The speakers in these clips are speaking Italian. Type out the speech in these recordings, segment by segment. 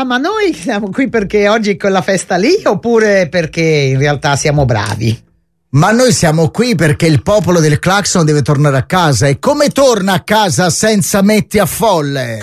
ma noi siamo qui perché oggi è quella festa lì oppure perché in realtà siamo bravi? Ma noi siamo qui perché il popolo del Clacson deve tornare a casa. E come torna a casa senza Metti a Folle?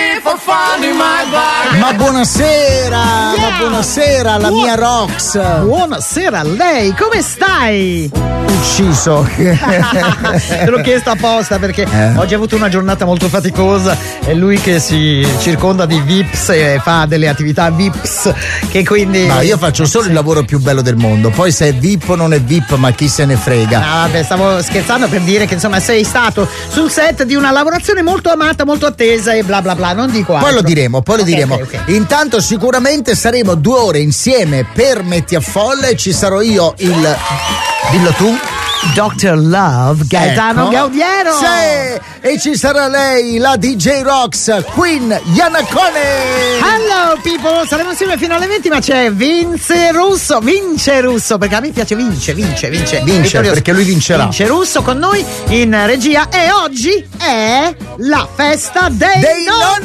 Ma buonasera, Yeah! ma buonasera alla mia Rox. Buonasera a lei, come stai? Ucciso. Te l'ho chiesto apposta perché oggi ha avuto una giornata molto faticosa. È lui che si circonda di VIPs e fa delle attività VIPs che quindi... Ma io faccio solo il lavoro più bello del mondo. Poi se è VIP o non è VIP, ma chi se ne frega. Ah, vabbè, stavo scherzando per dire che insomma sei stato sul set di una lavorazione molto amata, molto attesa e bla bla bla, non dico altro. Poi lo diremo, Ok. Intanto sicuramente saremo 2 ore insieme per Metti a Folle. Ci sarò io dillo tu. Dr. Love, Gaetano Ecco. Gaudiero. Sì, e ci sarà lei, la DJ Rox, Queen Yanacone. Hello people, saremo insieme fino alle 20, ma c'è Vince Russo, perché a me piace vince Vittorioso. Perché lui vincerà. Vince Russo con noi in regia e oggi è la festa dei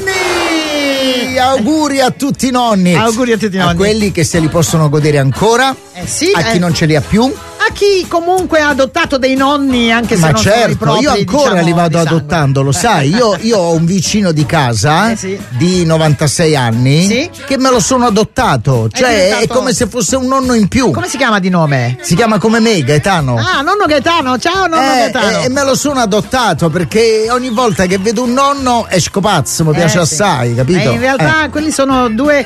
nonni. Auguri a tutti i nonni. Auguri a tutti i nonni. A quelli che se li possono godere ancora, sì, a chi non ce li ha più. A chi comunque ha adottato dei nonni, anche se Ma non sono i certo, propri, io ancora diciamo, li vado di sangue. adottando, lo sai. Io ho un vicino di casa sì. di 96 anni Sì. che me lo sono adottato. Cioè diventato- è come se fosse un nonno in più. Come si chiama di nome? Si chiama come me, Gaetano. Ah, nonno Gaetano, ciao nonno Gaetano. E me lo sono adottato perché ogni volta che vedo un nonno esco pazzo, mi piace sì. assai, capito? In realtà quelli sono due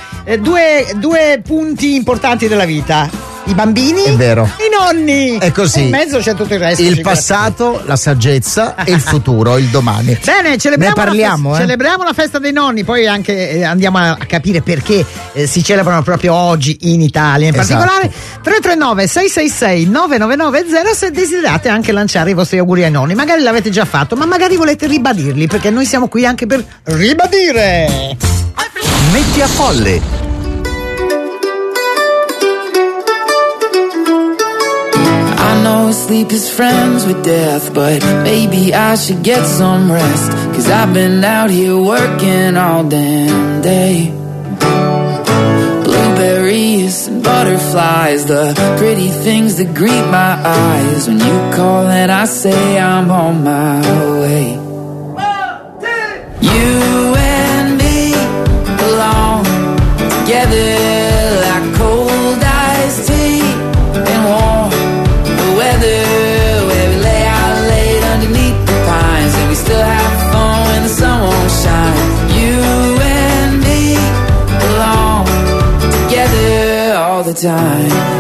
punti importanti della vita. I bambini È vero. e i nonni. È così. E in mezzo c'è tutto il resto. Il passato, la saggezza e il futuro, il domani. Bene, celebriamo, Ne parliamo, celebriamo la festa dei nonni, poi anche andiamo a capire perché si celebrano proprio oggi in Italia. In Esatto. particolare 339 666 9990 se desiderate anche lanciare i vostri auguri ai nonni. Magari l'avete già fatto, ma magari volete ribadirli, perché noi siamo qui anche per ribadire. Metti a Folle. I know sleep is friends with death, but maybe I should get some rest, 'cause I've been out here working all damn day. Blueberries and butterflies, the pretty things that greet my eyes when you call and I say I'm on my way. You and me belong together like cold iced tea and warm weather, where we lay out late underneath the pines and we still have fun when the sun won't shine. You and me belong together all the time.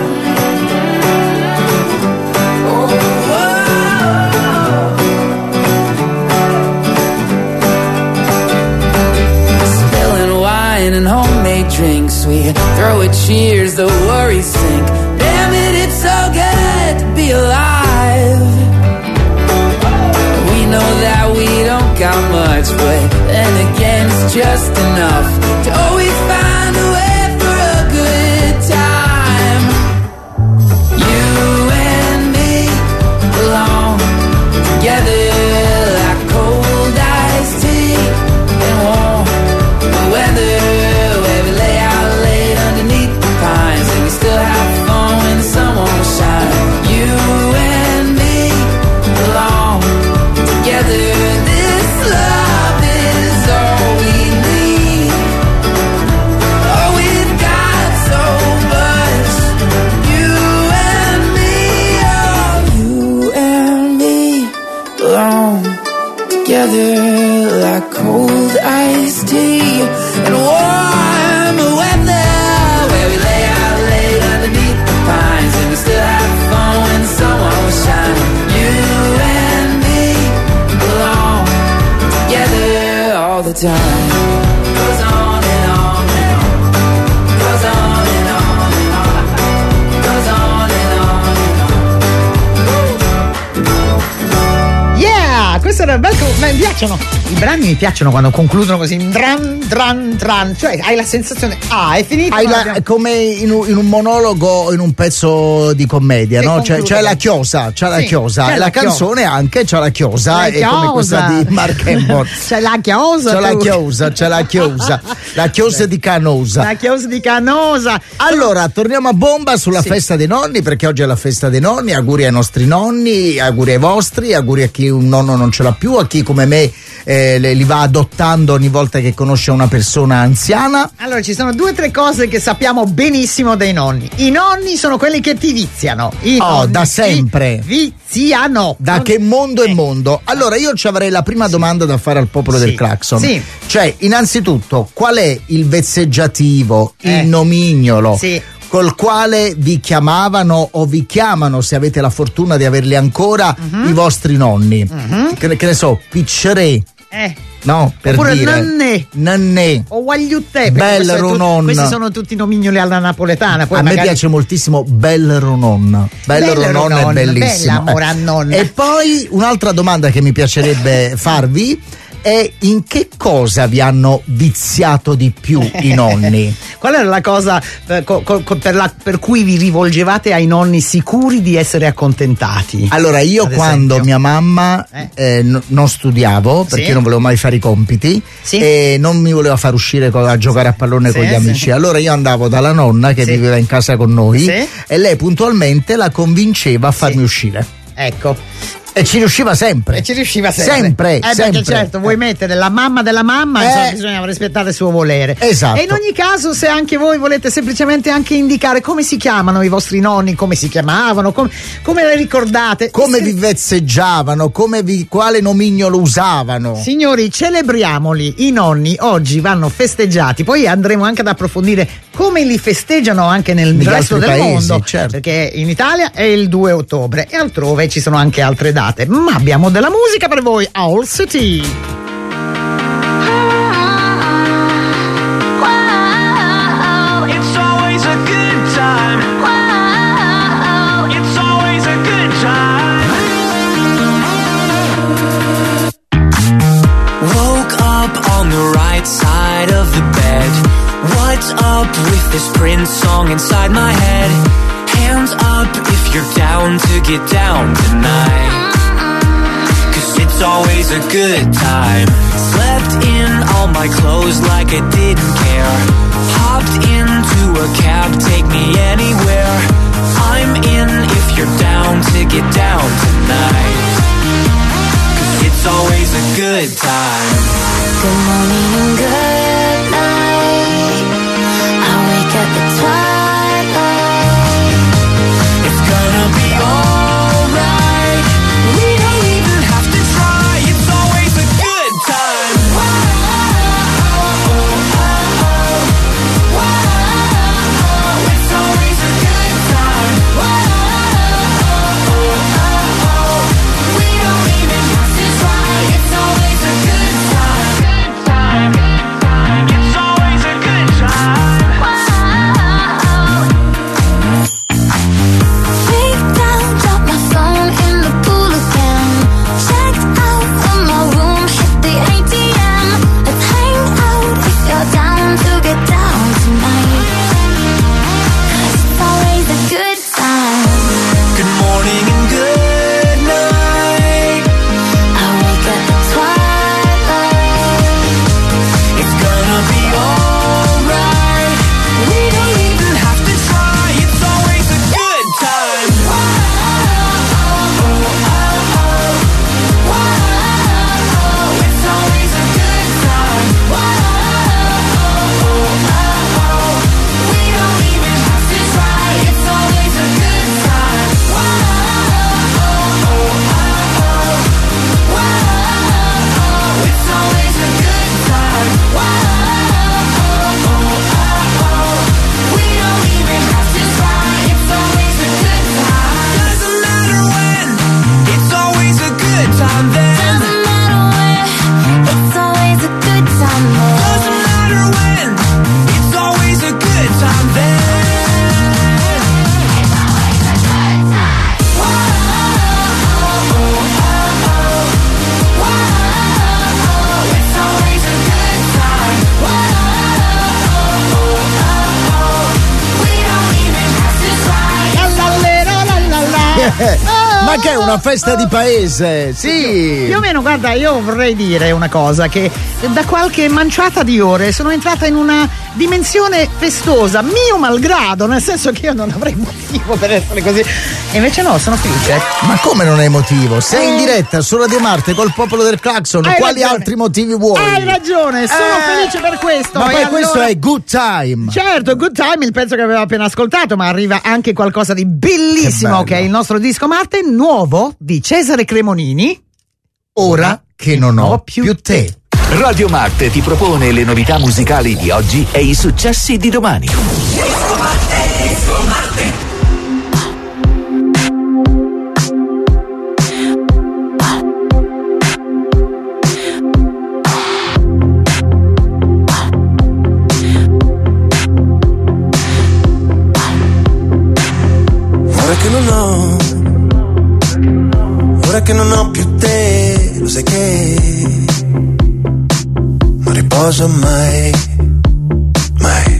Spilling wine and homemade drinks, we throw a cheers, the worries sink. Damn it, it's so good to be alive. We know that we don't got much, but then again it's just enough to always find a way for a good time. You and me belong together like cold iced tea and warm weather, where we lay out late underneath the pines and we still have fun when the sun won't shine. You and me belong together. This love is all we need. Oh, we've got so much. You and me, oh, you and me belong together like cold iced tea and warm weather, where we lay out late underneath the pines and we still have fun when the sun won't shine. You and me belong together all the time. Goes on and on and on. Goes on and on and on. Goes on and on and on. Yeah, questo era bello, mi piacciono i brani mi piacciono quando concludono così, dran, cioè hai la sensazione, è finito. Come in un monologo, in un pezzo di commedia, no? C'è la chiosa, e la canzone anche c'ha la chiosa, è come questa di Mark Hamill. C'è la chiosa, la chiosa di Canosa. La chiosa di Canosa. Allora, torniamo a bomba sulla festa dei nonni, perché oggi è la festa dei nonni. Auguri ai nostri nonni, auguri ai vostri, auguri a chi un nonno non ce l'ha più, a chi come me li va adottando ogni volta che conosce una persona anziana. Allora, ci sono 2 o 3 cose che sappiamo benissimo dei nonni. I nonni sono quelli che ti viziano. Da sempre. Viziano. Da che mondo è mondo? Allora, io ci avrei la prima domanda da fare al popolo del Clacson. Sì. Cioè, innanzitutto, qual è il vezzeggiativo, il nomignolo col quale vi chiamavano o vi chiamano, se avete la fortuna di averli ancora, i vostri nonni? Che ne so, Piccerè. No, per oppure dire Nannè o Guagliuttè, Bella Ronon. Questi sono tutti nomignoli alla napoletana. Poi a me piace moltissimo Bella Ronon. Bella Ronon è bellissimo. Bella nonna. E poi un'altra domanda che mi piacerebbe farvi è: in che cosa vi hanno viziato di più i nonni? Qual era la cosa per cui vi rivolgevate ai nonni sicuri di essere accontentati? Allora, io quando mia mamma non studiavo, perché non volevo mai fare i compiti, e non mi voleva far uscire a giocare a pallone con gli amici, allora io andavo dalla nonna che viveva in casa con noi e lei puntualmente la convinceva a farmi uscire. Ecco. E ci riusciva sempre. Sempre. Perché certo, vuoi mettere la mamma della mamma, insomma, bisogna rispettare il suo volere. Esatto. E in ogni caso, se anche voi volete semplicemente anche indicare come si chiamano i vostri nonni, come si chiamavano, come le ricordate, come vi vezzeggiavano, quale nomignolo usavano. Signori, celebriamoli. I nonni oggi vanno festeggiati, poi andremo anche ad approfondire come li festeggiano anche nel resto del mondo, perché in Italia è il 2 ottobre e altrove ci sono anche altre date. Ma abbiamo della musica per voi. Owl City. Woke up on the right side of the bed. What's up with this Prince song inside my head? Hands up if you're down to get down tonight. It's always a good time. Slept in all my clothes like I didn't care. Hopped into a cab, take me anywhere. I'm in if you're down to get down tonight. 'Cause it's always a good time. Good morning and good night. I wake at the twilight. It's gonna be alright. We don't even have to try. It's always a good time. It's always a good time. We don't even have to try. It's always a good time. Ma che è una festa di paese? Sì. Più o meno, guarda, io vorrei dire una cosa, che da qualche manciata di ore sono entrata in una dimensione festosa, mio malgrado, nel senso che io non avrei motivo per essere così. E invece no, sono felice. Ma come non hai motivo? Sei in diretta su Radio Marte col popolo del Claxon, quali altri motivi vuoi? Hai ragione, sono felice per questo. Ma poi questo è Good Time. Certo, Good Time, il pezzo che avevo appena ascoltato, ma arriva anche qualcosa di bellissimo, che è il nostro disco Marte nuovo di Cesare Cremonini. Ora che non ho più te. Radio Marte ti propone le novità musicali di oggi e i successi di domani. Disco Marte, Disco Marte. Ora che non ho più te, lo sai che non riposo mai, mai.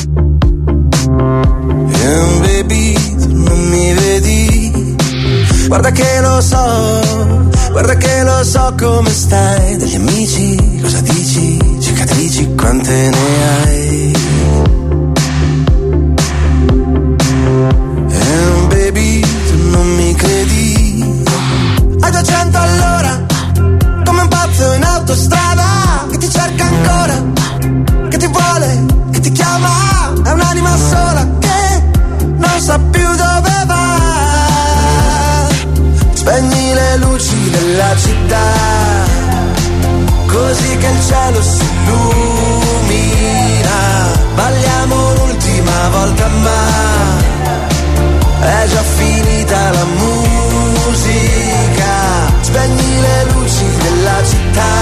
Baby, tu non mi vedi, guarda che lo so come stai. Degli amici, cosa dici? Cicatrici, quante ne hai? Baby, tu non mi credi, a 200 all'ora, come un pazzo in autostrada, che ti cerca ancora, che ti vuole, che ti chiama, è un'anima sola che non sa più dove va. Spegni le luci della città, così che il cielo si illumina. Balliamo l'ultima volta ma è già finita la musica. Spegni le luci della città,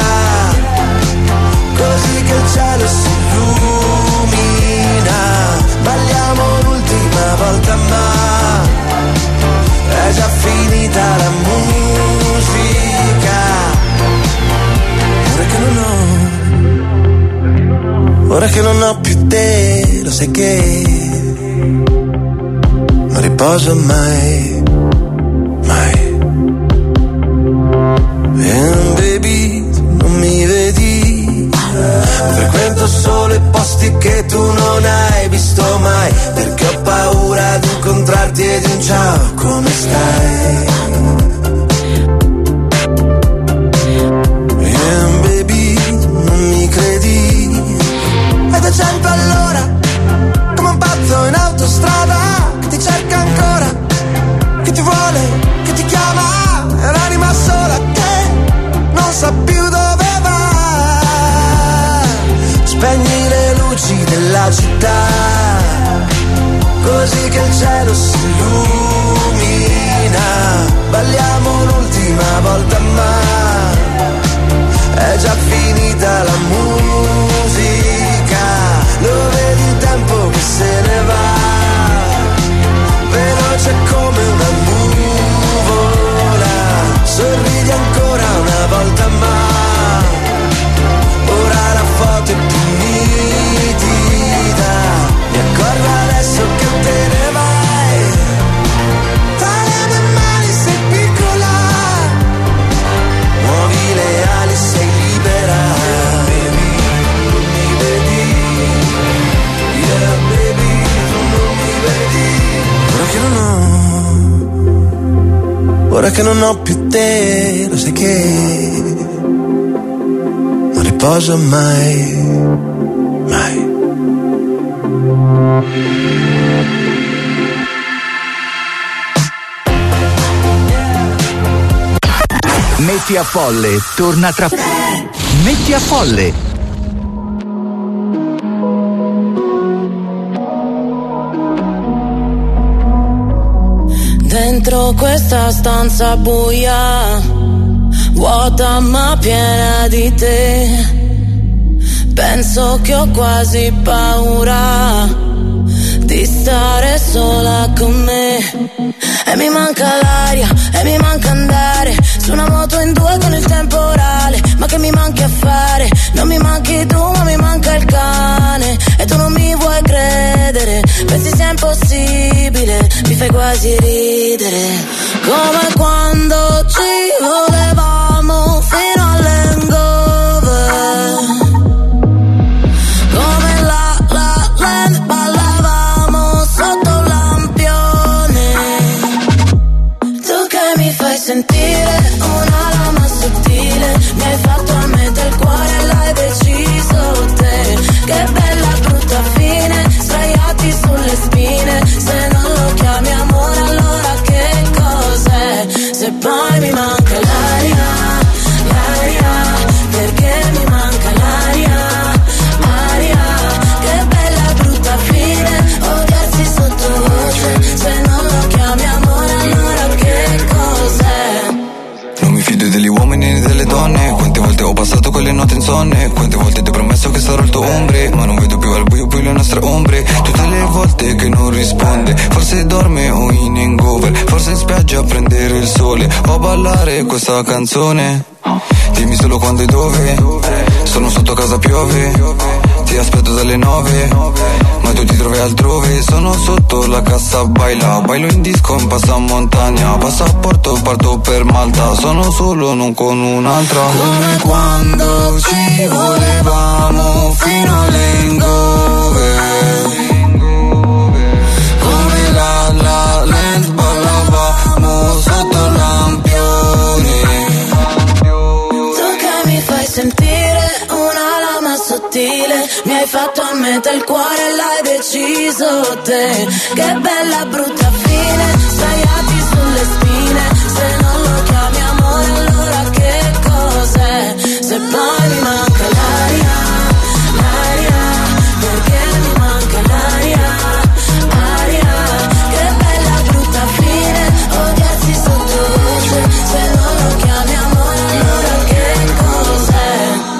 così che il cielo si illumina. Balliamo l'ultima volta ma è già finita la musica. Ora che non ho più te, lo sai che non riposo mai, mai. Baby, tu non mi vedi, frequento solo i posti che tu non hai visto mai, perché ho paura di incontrarti e di un ciao, come stai? Baby, tu non mi credi, ed è 100 all'ora, come un pazzo in autostrada, che ti cerca ancora, che ti vuole, che ti chiama, è un'anima sola che non sa più dove va. Spegni le luci della città, così che il cielo si illumina. Balliamo l'ultima volta ma è già finita la musica. Lo vedi il tempo che se ne va, veloce come una nuvola. Sorridi ancora una volta ma ora la foto è più nitida. Mi accorgo adesso che te ne vai, tra le mie mani sei piccola, muovi le ali, sei libera. Baby, non mi vedi, yeah baby, tu non mi vedi. Ora che non ho più te, lo sai che non riposo mai, mai. Metti a Folle torna tra Metti a Folle. Dentro questa stanza buia, vuota ma piena di te, penso che ho quasi paura di stare sola con me. E mi manca l'aria, e mi manca andare su una moto in due con il temporale. Ma che mi manchi a fare? Non mi manchi tu ma mi manca il cane. E tu non mi vuoi credere, pensi sia impossibile mi fai quasi ridere, come quando ci volevamo fino all'hangover, come la land ballavamo sotto un lampione, tu che mi fai sentire una lama sottile, mi hai fatto a metà il cuore e l'hai deciso te, che bella brutta fine, sdraiati sulle spine, se non lo chiami amore allora che cos'è, se poi mi manca l'aria, perché mi manca l'aria, che bella brutta fine, odiarsi sottovoce, se non lo chiami amore allora che cos'è. Non mi fido degli uomini né delle donne, quante volte ho passato quelle notti insonne, quante volte ti ho promesso che sarò il tuo ombre, ma non vedo più al buio più le nostre ombre, tutte le volte che non risponde, forse dorme o in hangover, forse in spiaggia a prendere il sole, o a ballare questa canzone, dimmi solo quando e dove, sono sotto casa piove, ti aspetto dalle 9, ma tu ti trovi altrove, sono sotto la cassa bailo in disco in passamontagna, passaporto parto per Malta, sono solo non con un'altra, come quando ci volevamo fino all'hangover, come la land ballavamo sotto un lampione, tu che mi fai sentire una lama sottile, mi hai fatto a metà il cuore e l'hai deciso te, che bella brutta fine, sdraiati sulle spine, se non lo chiami amore allora che cos'è, se poi mi manca l'aria, perché mi manca l'aria, che bella brutta fine, odiarsi sottovoce, se non lo chiami amore allora che cos'è.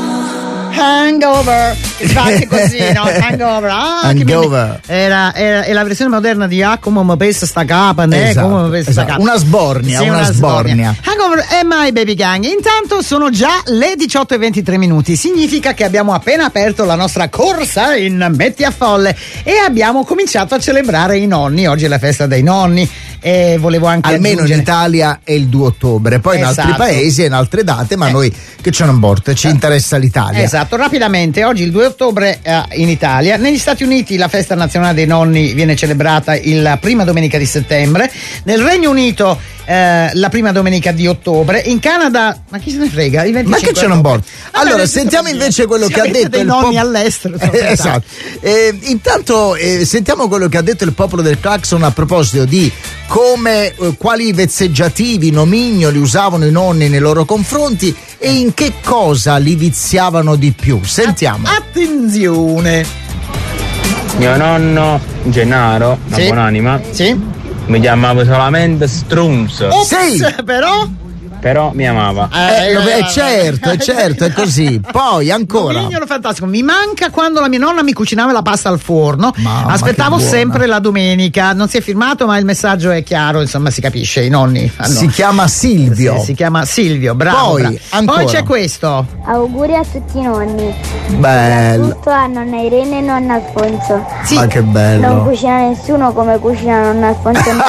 Hangover, infatti così, no? Hangover, Hangover. È la versione moderna di come mi pesa sta capa, né? Esatto, Come mi pesa sta capa. Una sbornia, Sì, una sbornia. Hangover e My Baby Gang. Intanto sono già le 18:23, significa che abbiamo appena aperto la nostra corsa in Metti a Folle e abbiamo cominciato a celebrare i nonni. Oggi è la festa dei nonni e volevo anche almeno in Italia è il 2 ottobre, poi in altri paesi e in altre date, ma noi che ce ne importa, ci interessa l'Italia. Esatto, rapidamente, oggi il 2 ottobre in Italia, negli Stati Uniti la festa nazionale dei nonni viene celebrata la prima domenica di settembre, nel Regno Unito la prima domenica di ottobre, in Canada, ma chi se ne frega, il 25 ma che ce ne importa? Allora sentiamo invece quello che ha detto dei il nonni all'estero. Esatto. Intanto sentiamo quello che ha detto il popolo del Clacson a proposito di come quali vezzeggiativi, nomignoli usavano i nonni nei loro confronti e in che cosa li viziavano di più. Sentiamo. Attenzione. Mio nonno Gennaro, una buonanima, mi chiamava solamente Strunz. Sì, però mi amava. Certo, è così. Poi ancora. Un fantastico. Mi manca quando la mia nonna mi cucinava la pasta al forno. Mamma, aspettavo sempre la domenica. Non si è firmato, ma il messaggio è chiaro, insomma, si capisce. I nonni si chiama Silvio. Sì, si chiama Silvio, bravo. Poi, Poi c'è questo. Auguri a tutti i nonni. Bello. Soprattutto a nonna Irene e nonna Alfonso. Sì. Ma che bello. Non cucina nessuno come cucina nonna Alfonso e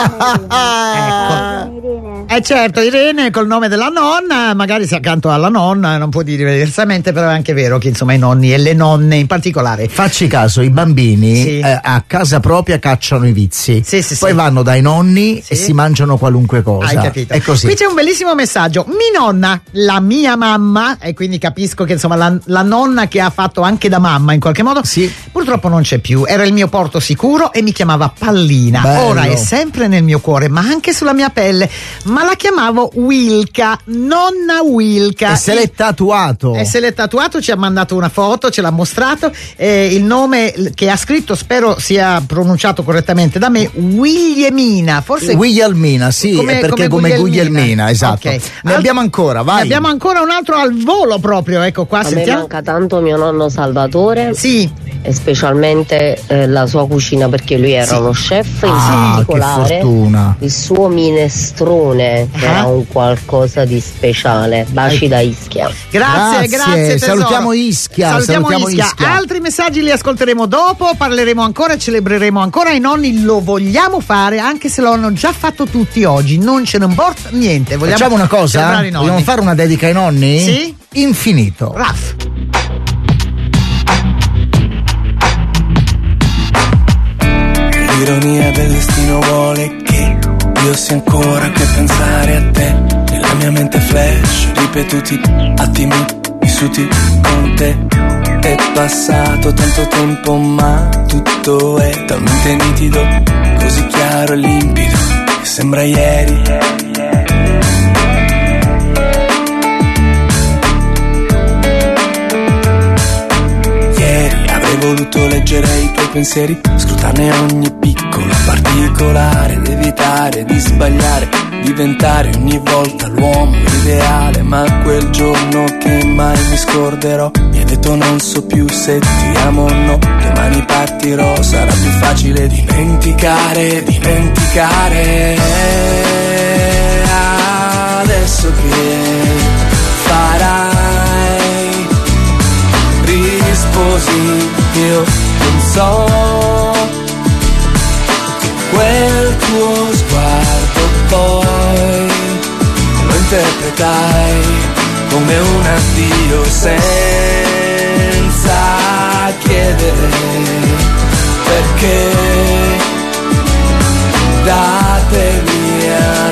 nonna Irene. Certo, Irene col nome della nonna, magari se accanto alla nonna non può dire diversamente, però è anche vero che insomma i nonni e le nonne in particolare. Facci caso, i bambini a casa propria cacciano i vizi, poi vanno dai nonni e si mangiano qualunque cosa. Hai capito? È così. Qui c'è un bellissimo messaggio. Mi nonna, la mia mamma, e quindi capisco che insomma la nonna che ha fatto anche da mamma in qualche modo, purtroppo non c'è più. Era il mio porto sicuro e mi chiamava Pallina. Bello. Ora è sempre nel mio cuore, ma anche sulla mia pelle. Ma la chiamavo Wilka, nonna Wilka. E se l'è tatuato. Ci ha mandato una foto, ce l'ha mostrato. Il nome che ha scritto, spero sia pronunciato correttamente da me, Williamina. Forse Williamina, sì, perché come Guglielmina, esatto. Okay. Ne abbiamo ancora, vai. Ne abbiamo ancora un altro al volo proprio, ecco qua. A me manca tanto mio nonno Salvatore. Sì. E specialmente la sua cucina, perché lui era uno chef, in particolare che fortuna. il suo minestrone canzone era un qualcosa di speciale. Baci da Ischia. Grazie tesoro. Salutiamo Ischia. Altri messaggi li ascolteremo dopo, parleremo ancora, celebreremo ancora i nonni. Lo vogliamo fare anche se lo hanno già fatto tutti oggi, non ce ne importa niente. Facciamo una cosa? Vogliamo fare una dedica ai nonni? Sì? Infinito. Raff. L'ironia del destino vuole che io sia ancora che pensare a te. Nella mia mente flash, ripetuti attimi vissuti con te. È passato tanto tempo ma tutto è talmente nitido, così chiaro e limpido che sembra ieri. Avrei voluto leggere i tuoi pensieri, scrutarne ogni piccola particolare, ed evitare di sbagliare, diventare ogni volta l'uomo ideale. Ma quel giorno che mai mi scorderò, mi hai detto non so più se ti amo o no. Domani partirò, sarà più facile dimenticare. Adesso che farai? Risposi, io non so. Quel tuo sguardo poi lo interpretai come un addio senza chiedere perché. Da te mi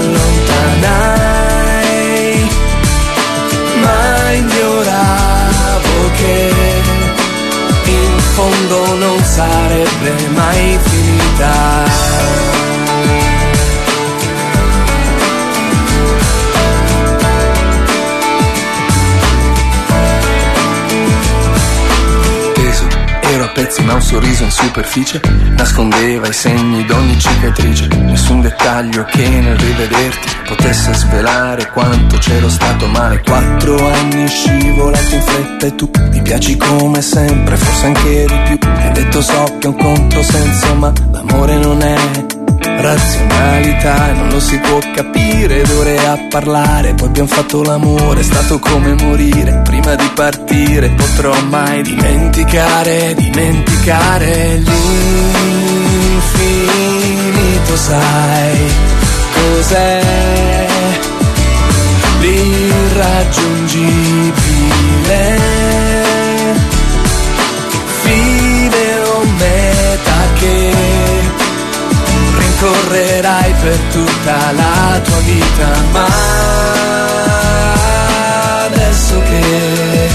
allontanai, ma ignoravo che in fondo non sarebbe mai finita. Ero a pezzi ma un sorriso in superficie nascondeva i segni d'ogni cicatrice. Nessun dettaglio che nel rivederti potesse svelare quanto c'ero stato male. 4 anni scivolati in fretta e tu mi piaci come sempre, forse anche di più. Mi hai detto so che è un controsenso ma l'amore non è razionalità, non lo si può capire, ed ore a parlare, poi abbiamo fatto l'amore, è stato come morire. Prima di partire potrò mai dimenticare l'infinito, sai cos'è? L'irraggiungibile, fine o meta che rincorrerai per tutta la tua vita. Ma adesso che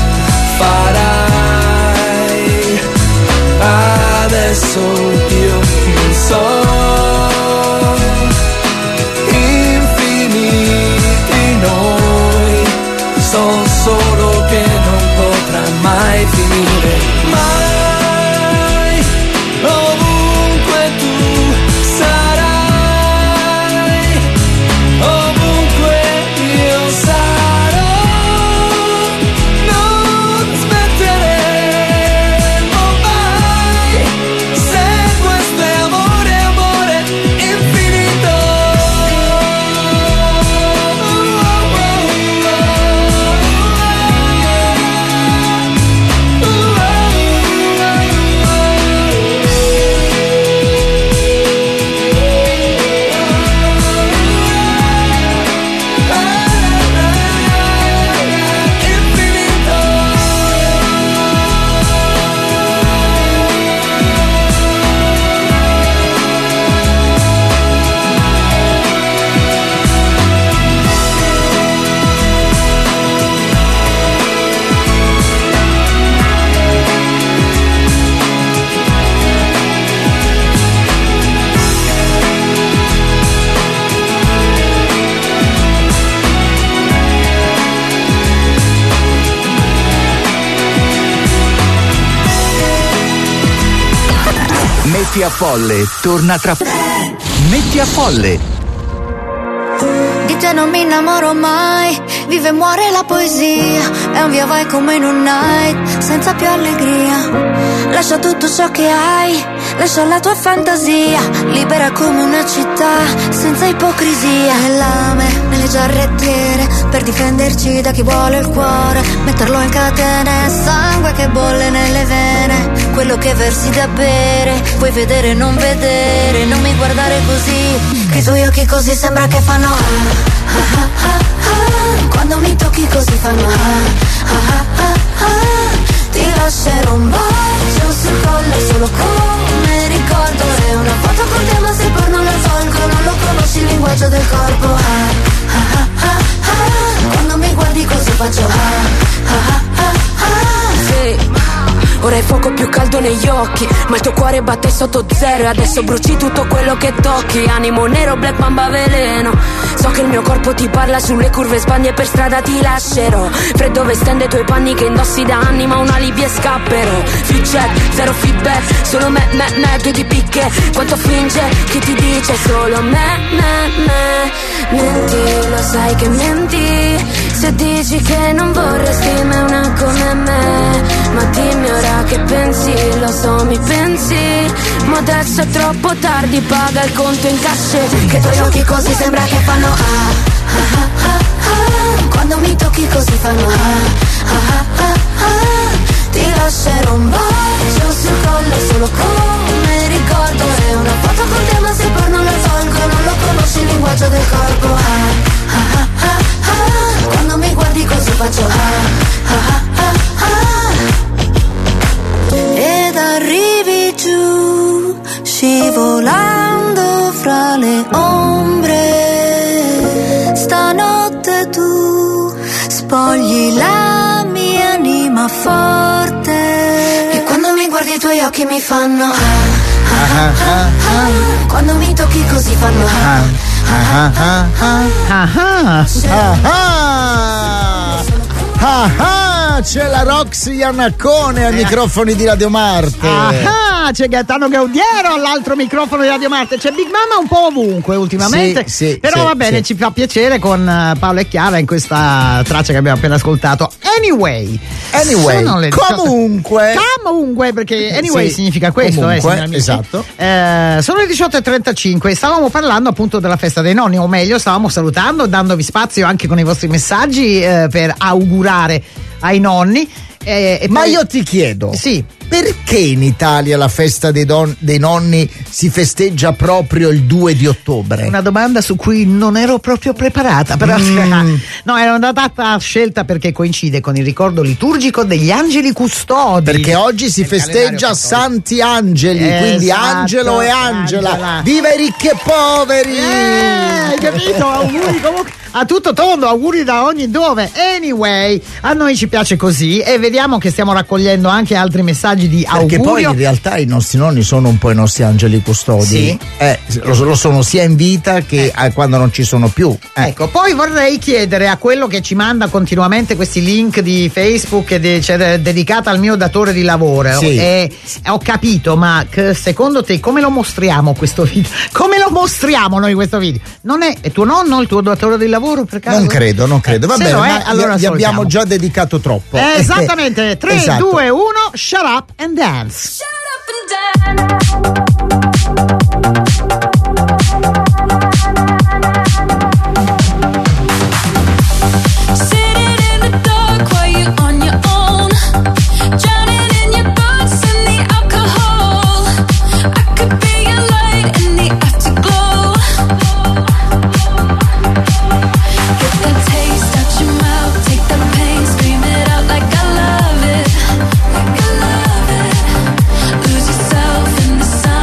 farai? Adesso io non so. Infiniti noi, so solo che non potrà mai finire. Mai, ovunque tu sarai, ovunque io sarò, non smetteremo mai, se questo è amore, amore infinito. Metti a Folle torna tra Metti a Folle. Di te non mi innamoro mai, vive e muore la poesia, è un via vai come in un night, senza più allegria. lascia tutto ciò che hai, lascia la tua fantasia, libera come una città, senza ipocrisia. E lame nelle giarrettiere, per difenderci da chi vuole il cuore, metterlo in catene, sangue che bolle nelle vene, quello che versi da bere, vuoi vedere non vedere, non mi guardare così, che i tuoi occhi così sembra che fanno quando mi tocchi così fanno ti lascerò un bacio sul collo solo come ricordo, è una foto con te ma se poi non la tolgo, non lo conosci il linguaggio del corpo quando mi guardi così faccio sì. Ora hai fuoco più caldo negli occhi, ma il tuo cuore batte sotto zero e adesso bruci tutto quello che tocchi. Animo nero, black mamba veleno. So che il mio corpo ti parla sulle curve sbaglie e per strada ti lascerò. Freddo vestendo i tuoi panni che indossi da anni, ma un alibi e scapperò. Free check, zero feedback, solo me, due di picche. Quanto finge, chi ti dice solo me. Menti, lo sai che menti, se dici che non vorresti mai una come me. Ma dimmi ora che pensi, lo so mi pensi, ma adesso è troppo tardi, paga il conto in cash. Che i tuoi occhi così sembra che fanno quando mi tocchi così fanno ti lascerò un bacio sul collo solo come ricordo, è una foto con te ma se poi non la tolgo, non lo conosci il linguaggio del corpo quando mi guardi così faccio ed arrivi giù scivolando fra le ombre, stanotte tu spogli la mia anima forte e quando mi guardi i tuoi occhi mi fanno quando mi tocchi così fanno c'è la Roxy Iannacone ai microfoni di Radio Marte. C'è Gaetano Gaudiero all'altro microfono di Radio Marte. C'è Big Mama un po' ovunque ultimamente. Sì, però va bene, ci fa piacere con Paolo e Chiara in questa traccia che abbiamo appena ascoltato. Anyway, comunque, perché anyway significa questo, comunque, esatto. Sono le 18:35 e stavamo parlando appunto della festa dei nonni, o meglio stavamo salutando, dandovi spazio anche con i vostri messaggi per augurare ai nonni. Ma io ti chiedo, perché in Italia la festa dei nonni si festeggia proprio il 2 di ottobre? Una domanda su cui non ero proprio preparata, però no, era una data scelta perché coincide con il ricordo liturgico degli angeli custodi. Perché oggi si festeggia Santi Angeli, quindi Angelo e Angela. Viva i ricchi e poveri! Hai capito? Auguri comunque a tutto tondo, auguri da ogni dove. Anyway, a noi ci piace così e vediamo che stiamo raccogliendo anche altri messaggi di augurio. Perché poi in realtà i nostri nonni sono un po' i nostri angeli custodi. Lo sono sia in vita che quando non ci sono più. Ecco, poi vorrei chiedere a quello che ci manda continuamente questi link di Facebook dedicata al mio datore di lavoro. Ho capito, ma secondo te come lo mostriamo questo video? Come lo mostriamo noi questo video? Non è tuo nonno il tuo datore di lavoro? Per caso? Non credo. Va bene, ma allora gli abbiamo già dedicato troppo. Esattamente, 3, esatto. 2, 1, shut up and dance. Shut up and dance. Lose yourself in the sun.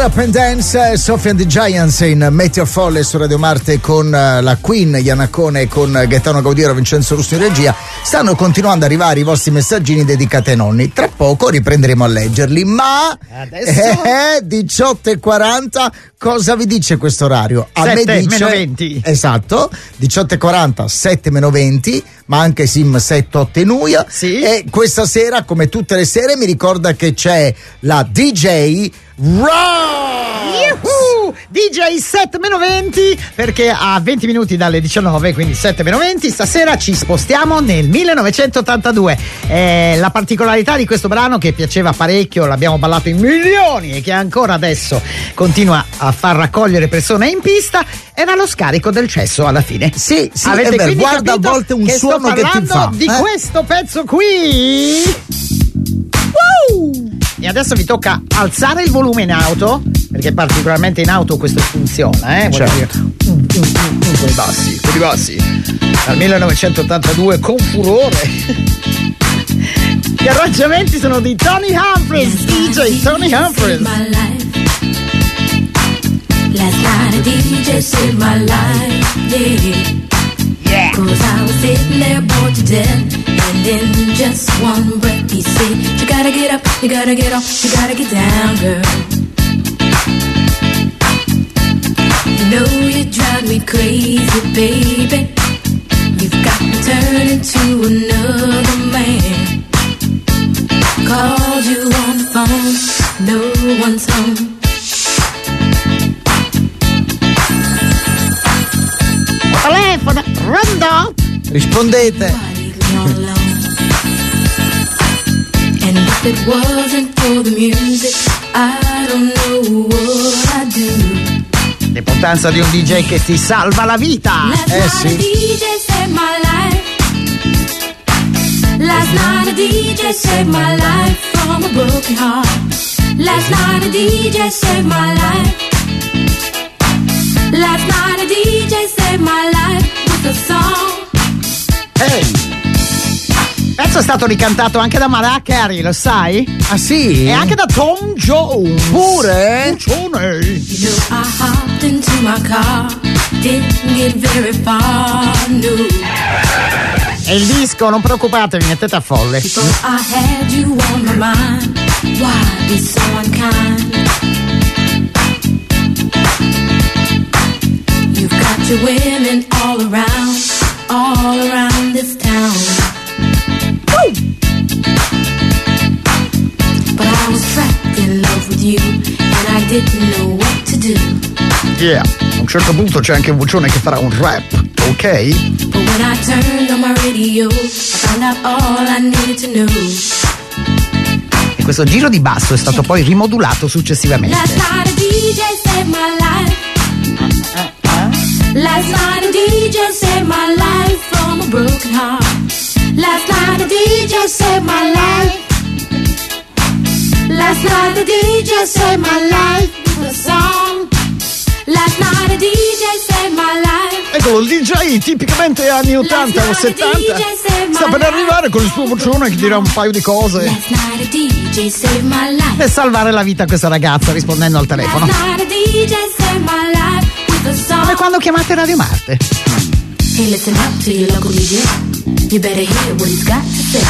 Up and Dance, Sophie and the Giants in Metti a Folle su Radio Marte con la Queen, Iannacone e con Gaetano Gaudiero, Vincenzo Russo in regia. Stanno continuando ad arrivare i vostri messaggini dedicati ai nonni. Tra poco riprenderemo a leggerli, ma adesso 18:40. Cosa vi dice questo orario? A 7 me dice meno 20. Esatto, 18:40, 7 meno 20, ma anche Sim 7, 8 e Nuia. Sì. E questa sera, come tutte le sere, mi ricorda che c'è la DJ DJ 7 meno 20, perché a 20 minuti dalle 19, quindi 7 meno 20, stasera ci spostiamo nel 1982. La particolarità di questo brano, che piaceva parecchio, l'abbiamo ballato in milioni e che ancora adesso continua a far raccogliere persone in pista, era lo scarico del cesso alla fine. Sì, avete è vero, guarda a volte un suono che ti fa di questo pezzo qui. E adesso vi tocca alzare il volume in auto, perché particolarmente in auto questo funziona, certo. Con i bassi dal 1982 con furore. Gli arrangiamenti sono di Tony Humphries, DJ Tony Humphries. Last night a DJ saved my life, yeah. 'Cause I was sitting there bored to death, and in just one breath he said, you gotta get up, you gotta get off, you gotta get down, girl. You know you drive me crazy, baby. You've got me turning into another man. Called you on the phone, no one's home. Telefono, pronto? Rispondete. And if it wasn't for the music, I don't know what I'd do. L'importanza di un DJ che ti salva la vita. Sì. DJ saved my life. Last night a DJ saved my life from a broken heart. Last night a DJ saved my life. Last night a DJ saved my life with a song. Hey! Il pezzo è stato ricantato anche da Mariah Carey, lo sai? Ah sì? E anche da Tom Jones. Pure? You know, I hopped into my car, didn't get very far, no. E il disco, non preoccupatevi, mettete a folle. Before I had you on my mind, why be so unkind? You've got your women all around this town. Woo! But I was trapped in love with you, and I didn't know what to do. Yeah, a un certo punto c'è anche un vocione che farà un rap, ok? But when I turned on my radio, I found out all I needed to know. E questo giro di basso è stato poi rimodulato successivamente. Last night a DJ saved my life. Last night a DJ saved my life from a broken heart. Last night a DJ saved my life. Last night a DJ saved my life with a song. Last night a DJ saved my life. Ecco, il DJ tipicamente anni 80 o 70 sta per arrivare con il suo vocione che dirà un paio di cose Last night a DJ saved my life. e salvare la vita a questa ragazza rispondendo al telefono. Last night a DJ saved my life with a song. Come quando chiamate Radio Marte. Hey, listen up to your local DJ. You better hear what he's got to say.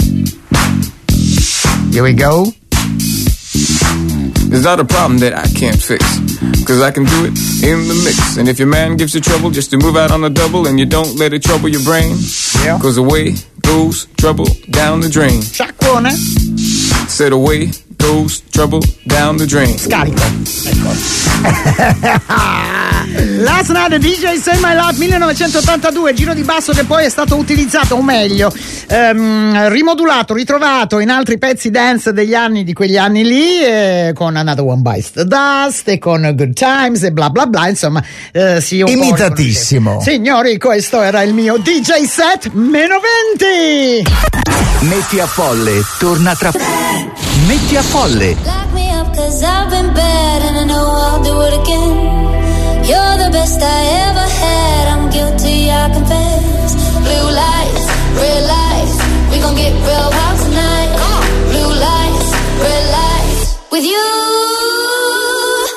Here we go. There's not a problem that I can't fix, 'cause I can do it in the mix. And if your man gives you trouble, just to move out on the double, and you don't let it trouble your brain, 'cause away goes trouble down the drain. Sciacquone. Said away goes trouble down the drain. Scarico. Last Night a DJ Save My Life 1982, giro di basso che poi è stato utilizzato, o meglio rimodulato, ritrovato in altri pezzi dance degli anni, di quegli anni lì, con Another One Bites the Dust e con Good Times e bla bla bla, insomma imitatissimo. Signori, questo era il mio DJ set meno 20. Metti a folle, torna tra Metti a folle. Lock me up 'cause I've been bad and I know I'll do it again. You're the best I ever had, I'm guilty, I confess. Blue lights, red lights, we gon' get real wild tonight. Blue lights, red lights, with you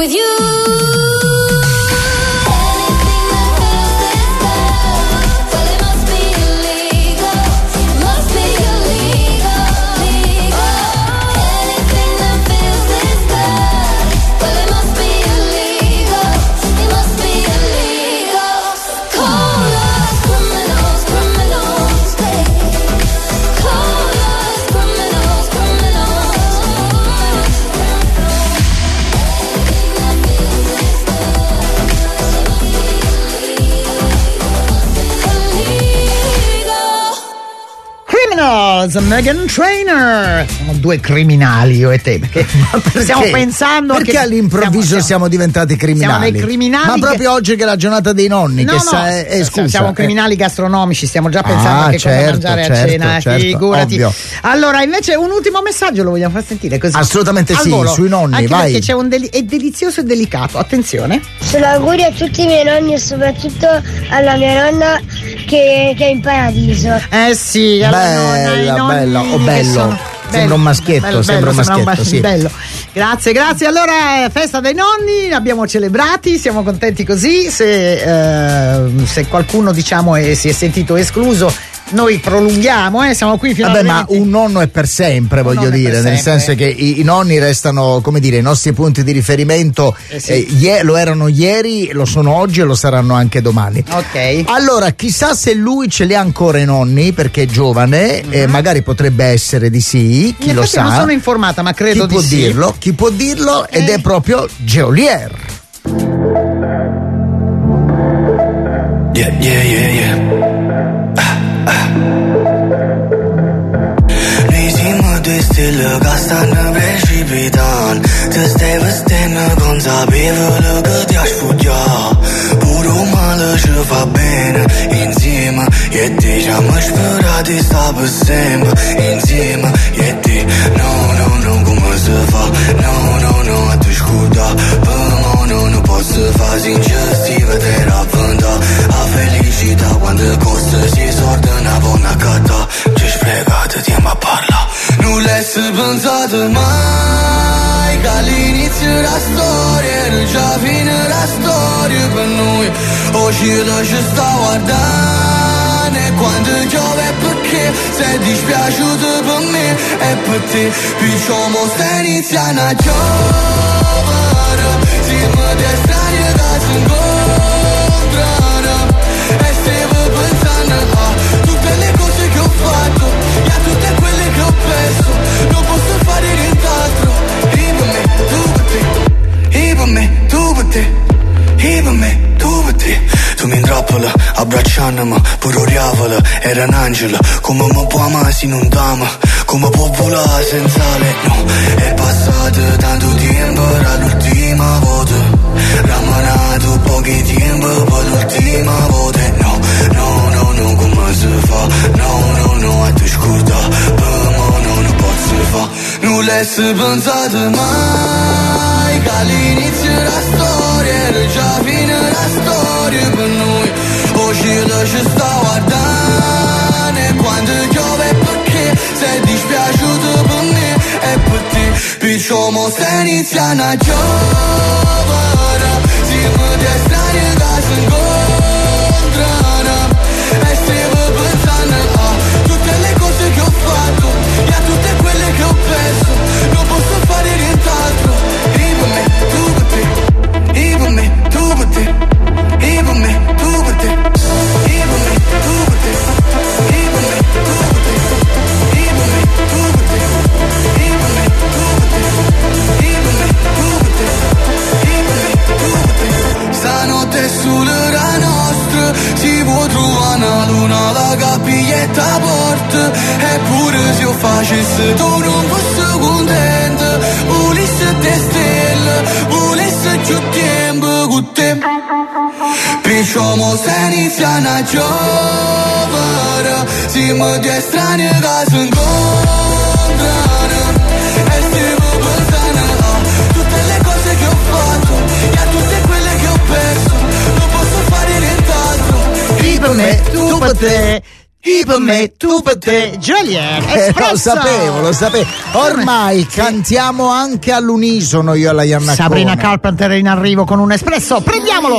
with you. Meghan Trainor. Siamo due criminali io e te, perché stiamo pensando perché che all'improvviso siamo diventati criminali. Siamo dei criminali, ma proprio oggi che è la giornata dei nonni, siamo criminali gastronomici, stiamo già pensando che cosa mangiare a cena, figurati. Ovvio. Allora, invece un ultimo messaggio lo vogliamo far sentire così? Assolutamente sì, volo, sui nonni, anche vai. perché c'è è delizioso e delicato, attenzione. Solo auguri a tutti i miei nonni e soprattutto alla mia nonna che è in paradiso. Sì, bella, o bello. Sembra un maschietto, sembra un maschietto, sì. Bello. Grazie. Allora, festa dei nonni, abbiamo celebrati, siamo contenti così. Se qualcuno si è sentito escluso, noi prolunghiamo, siamo qui fino a ma un nonno è per sempre, voglio dire, nel senso che i nonni restano, come dire, i nostri punti di riferimento. Lo erano ieri, lo sono oggi e lo saranno anche domani. Ok. Allora, chissà se lui ce li ha ancora i nonni, perché è giovane, magari potrebbe essere di sì, chi lo sa. Non sono informata, ma credo di sì. Chi può dirlo? Ed è proprio Geolier. Yeah. Due stelle che stanno precipitando, ti stai vestendo consapevole che ti ha sfuggiato. Pure un male ci fa bene insieme, e te ci abbiamo sperato di stare per sempre insieme, e te no, come si fa? No, a te scuda, per me non posso fare sincero, vedere avventa la felicità quando costa si sorda una buona catta, ci sprecate tempo a parlare. Non l'hai pensato mai che all'inizio della storia era già fine la storia per noi. Oggi ci sta guardando e quando piove perché sei dispiaciuto per me e per te. Perciò mo stai iniziando a giovere, siamo dei strani che si incontrano e stavo pensando a tutte le cose che ho fatto e a tutte quelle che ho perso. Non posso fare nient'altro. E per me, tu per te. E per me, tu per te. E per me, tu per te. Tu mi intrappola, abbracciandomi, pure oriavola, era un angelo. Come mi può amare se non t'ama? Come può volare senza lei? No, è passato tanto tempo, era l'ultima volta. Ramanato pochi tempo per l'ultima volta. No, come si fa? No, a te scorda, per me non posso fa. Non l'hai pensato mai che all'inizio della storia era già fine la storia per noi. Oggi ci sta guardando e quando piove perché sei dispiaciuto per me e per te. Perciò mo stai iniziando a giovere, siamo dei strani che si incontrano e stavo pensando a tutte le cose che ho fatto e a tutte quelle che ho perso. Non posso fare nient'altro. E per me, tu per te. E per me, tu per te. E per me, tu per te. E per me, tu per te. E per me, tu per te. E per me, tu per te. E per me, tu per te. E per me, tu per te. E per me, tu per te. Stanotte sulla nostra si può trovare una luna, la capiglietta porta. Eppure se io facessi tu non fossi contento, volessi te stelle, volessi più tempo con te. Perciò mo stai iniziando a giovere, siamo due strani che si incontrano e stiamo pensando a tutte le cose che ho fatto e a tutte quelle che ho perso. Non posso fare nient'altro. E per me, tu per te. per me, tu per te. Joliet, lo sapevo. Ormai cantiamo anche all'unisono io alla Iannacone. Sabrina Carpenter è in arrivo con un espresso, prendiamolo.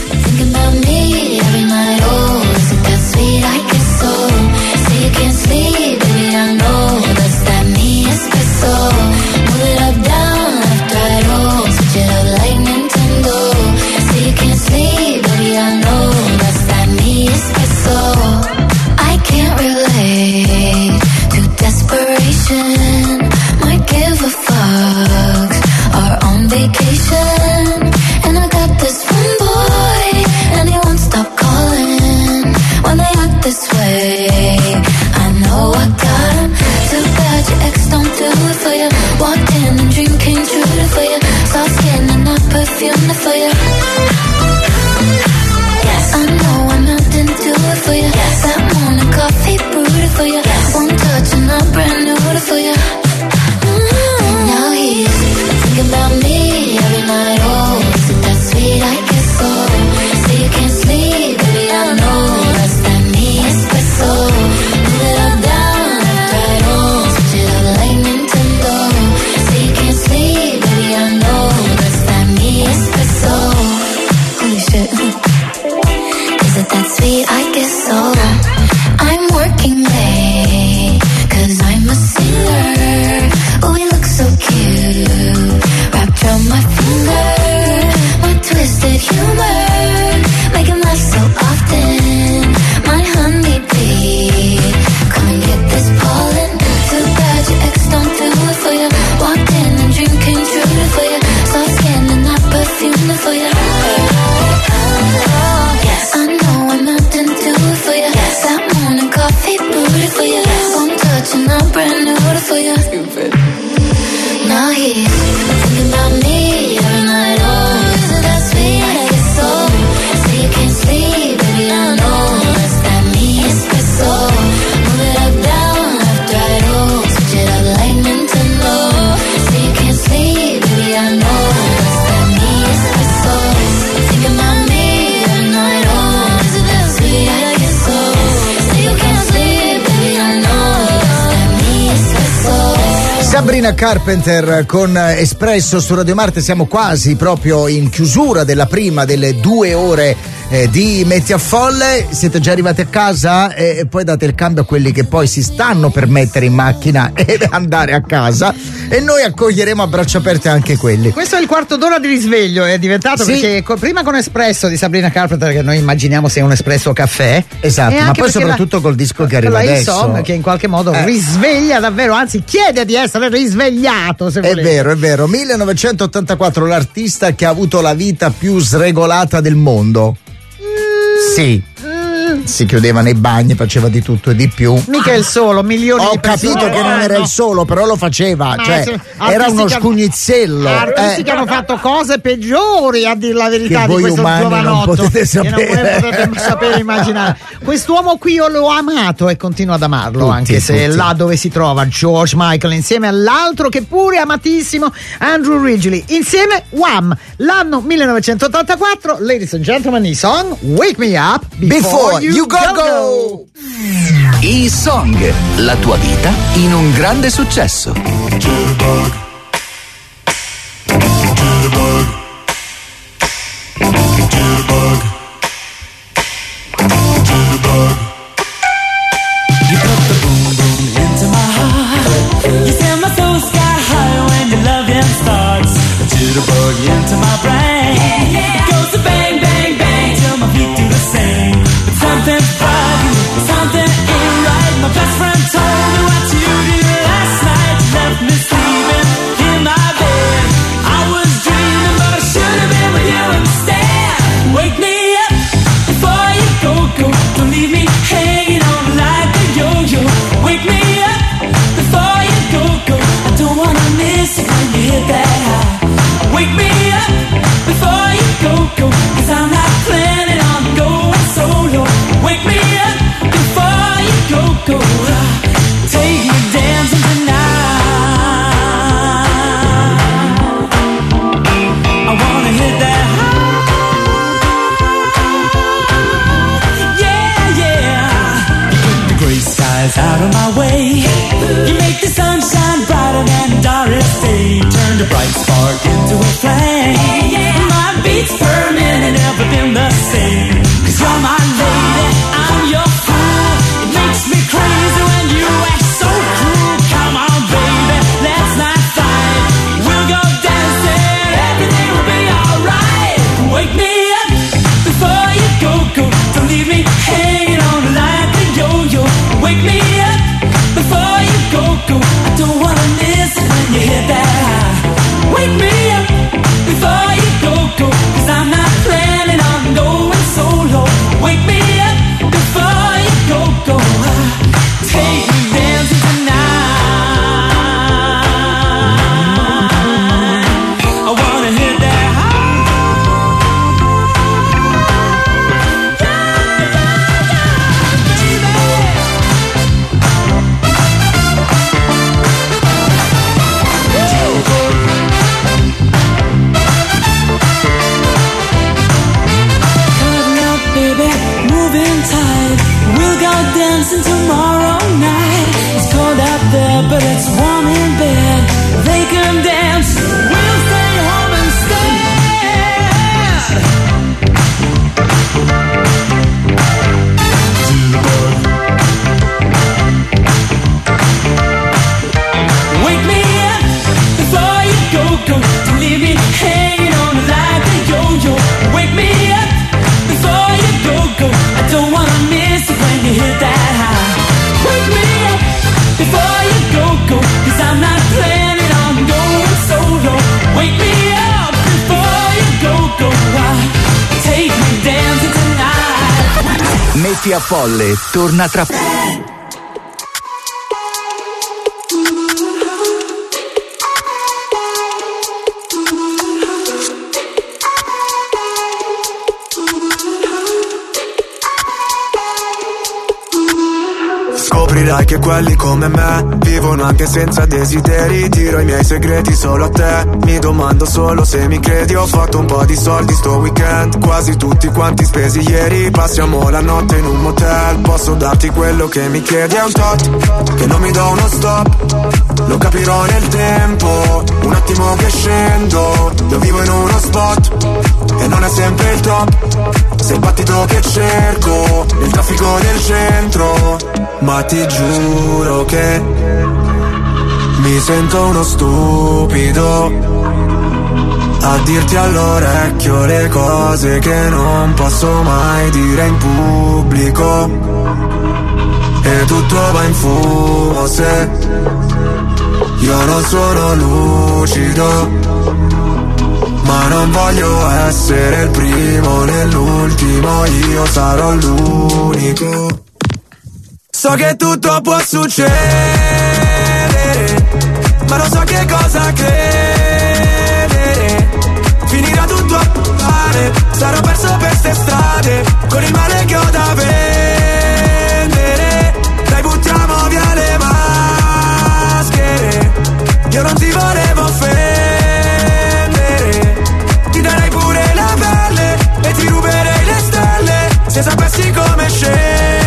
Might give a fuck, our own vacation. And I got this one boy, and he won't stop calling when they act this way. I know I got him. Too bad your ex don't do it for you. Walked in and dream came true for you. Soft skin and not perfume for you. Yes, I know I didn't do it for you. Yes, that morning coffee brewed for you. Yes, one touch and I'm brand new for you. Now he's thinking about me every night. Oh, is it that sweet? I guess so. Say you can't sleep, baby, I know that's that me espresso. Move it up, down, left, right, oh, switch it up like Nintendo. Say you can't sleep, baby, I know that's that me espresso. Holy shit. Is it that sweet? I guess so. I'm working late, 'cause I'm a singer. Oh, we look so cute, wrapped around my finger. My twisted humor, make him laugh so often. My honeybee, come and get this pollen. Too bad your ex don't do it for you. Walked in and dream came true for you. Soft skin and not perfume for you. Yes, I know I'm not didn't do it for you. Yes, that morning coffee brewed for you. One touch and I'm brand new for you. Now he's thinking about me every night. Oh, isn't that sweet? I guess so. Say you can't sleep, baby, I know that's that me espresso. Move it up, down, left, right, oh, switch it up like Nintendo. Say you can't sleep, baby, I know that's that me espresso. Thinking about me every night. Oh, isn't that sweet? I guess so. Say you can't sleep, baby, I know that's that me espresso. Sabrina Carpenter con Espresso su Radio Marte. Siamo quasi proprio in chiusura della prima delle 2 ore di Metti a Folle. Siete già arrivati a casa e poi date il cambio a quelli che poi si stanno per mettere in macchina ed andare a casa, e noi accoglieremo a braccia aperte anche quelli. Questo è il quarto d'ora di risveglio, è diventato, sì, perché prima con Espresso di Sabrina Carpenter, che noi immaginiamo sia un espresso caffè, esatto, ma poi soprattutto col disco che arriva adesso, insomma, che in qualche modo risveglia davvero, anzi chiede di essere risvegliato, se volete. È vero. 1984, l'artista che ha avuto la vita più sregolata del mondo. Sì. Si chiudeva nei bagni, faceva di tutto e di più. Mica il solo, milioni Ho di persone. capito che non era il solo, però lo faceva, era uno scugnizello. Artisti che hanno fatto cose peggiori, a dir la verità, che di voi questo umani giovanotto, non potete sapere. che non potete sapere immaginare. Quest'uomo qui io l'ho amato e continuo ad amarlo, anche se là dove si trova George Michael insieme all'altro che pure amatissimo, Andrew Ridgeley, insieme Wham, l'anno 1984. Ladies and gentlemen, i song Wake Me Up Before You Go. I Song, la tua vita in un grande successo. Into my brain, goes to bang, bang, bang till my feet do the same. But something's bugging, something ain't right. My best friend told me what you did last night. You left me sleeping in my bed. I was dreaming, but I should have been with you instead. Wake me up before you go. Don't leave me hanging on like a yo-yo. Wake me up before you go. I don't wanna miss it when you hit that high. Wake me up before you go, 'cause I'm not planning on going solo. Wake me up before you go. Take me dancing tonight. I wanna hit that high. Yeah, yeah. out dancing tomorrow night. It's cold out there, but it's warm in bed. They can dance, we'll stay home instead. Wake me up before you go. Don't leave me hanging on like a yo-yo. Wake me up before you go. I don't wanna miss it when you hit that high. Wake me up before you go. Cause I'm not planning on going solo. Wake me up before you go. Take me dancing tonight. Metti a Folle torna tra Scoprirai che quelli come me vivono anche senza desideri. Dirò i miei segreti solo a te. Mi domando solo se mi credi. Ho fatto un po' di soldi sto weekend, quasi tutti quanti spesi ieri. Passiamo la notte in un motel. Posso darti quello che mi chiedi. È un tot che non mi do uno stop. Lo capirò nel tempo. Un attimo che scendo. Io vivo in uno spot e non è sempre il top. Se il battito che cerco nel traffico del centro. Ma ti giuro che mi sento uno stupido a dirti all'orecchio le cose che non posso mai dire in pubblico. E tutto va in fumo se io non sono lucido. Ma non voglio essere il primo né l'ultimo, io sarò l'unico. So che tutto può succedere, ma non so che cosa credere. Finirà tutto a male, sarò perso per ste strade, con il male che ho da vendere. Dai, buttiamo via le maschere, io non ti volevo offendere. Ti darei pure la pelle e ti ruberei le stelle, se sapessi come scendere.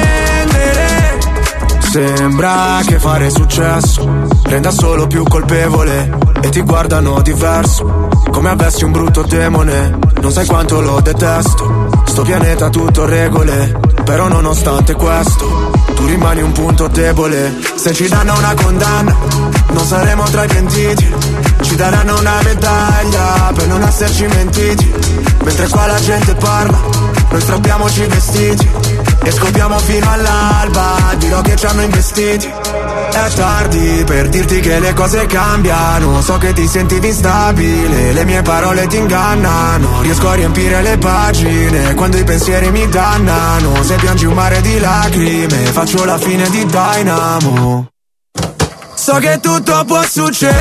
Sembra che fare successo renda solo più colpevole e ti guardano diverso, come avessi un brutto demone. Non sai quanto lo detesto, sto pianeta tutto regole, però nonostante questo tu rimani un punto debole. Se ci danno una condanna non saremo tra i pentiti, ci daranno una medaglia per non esserci mentiti. Mentre qua la gente parla, noi strappiamoci i vestiti e scopriamo fino all'alba, dirò che ci hanno investiti. È tardi per dirti che le cose cambiano, so che ti sentivi instabile, le mie parole ti ingannano. Riesco a riempire le pagine quando i pensieri mi dannano. Se piangi un mare di lacrime, faccio la fine di Dynamo. So che tutto può succedere,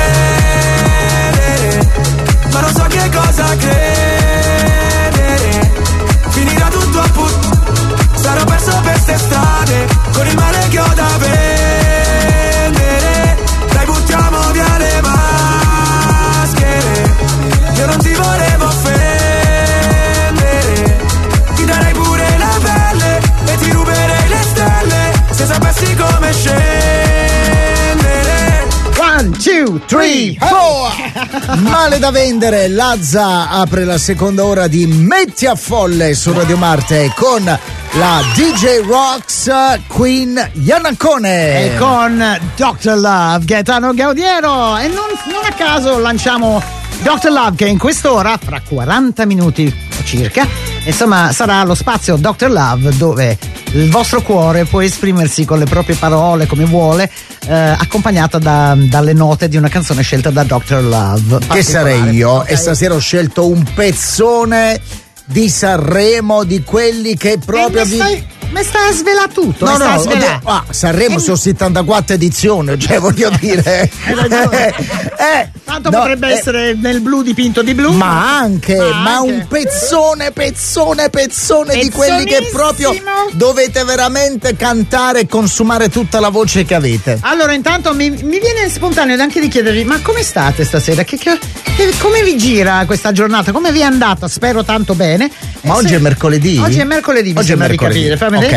ma non so che cosa credere. Finirà tutto a sarò perso per ste strade, con il male che ho da vendere. Dai, buttiamo via le maschere, io non ti volevo offendere. Ti darei pure la pelle e ti ruberei le stelle, se sapessi come scendere. 1, 2, 3, 4. Male da vendere. Lazza apre la seconda ora di Metti a Folle su Radio Marte con la DJ Rocks Queen Iannacone e con Dr. Love Gaetano Gaudiero. E non a caso lanciamo Dr. Love, che in quest'ora, fra 40 minuti circa, insomma, sarà lo spazio Dr. Love, dove il vostro cuore può esprimersi con le proprie parole come vuole, accompagnata dalle note di una canzone scelta da Dr. Love, che sarei io. E stasera ho scelto un pezzone di Sanremo, di quelli che proprio ma sta a svelare tutto. No, Sanremo sono 74 edizioni, cioè voglio dire. Tanto potrebbe essere nel blu dipinto di blu. Ma anche un pezzone di quelli che proprio dovete veramente cantare e consumare tutta la voce che avete. Allora, intanto mi viene spontaneo anche di chiedervi: ma come state stasera? Come vi gira questa giornata? Come vi è andata? Spero tanto bene. Ma oggi è mercoledì? Oggi è mercoledì, mi sembra di capire. Fammi ok.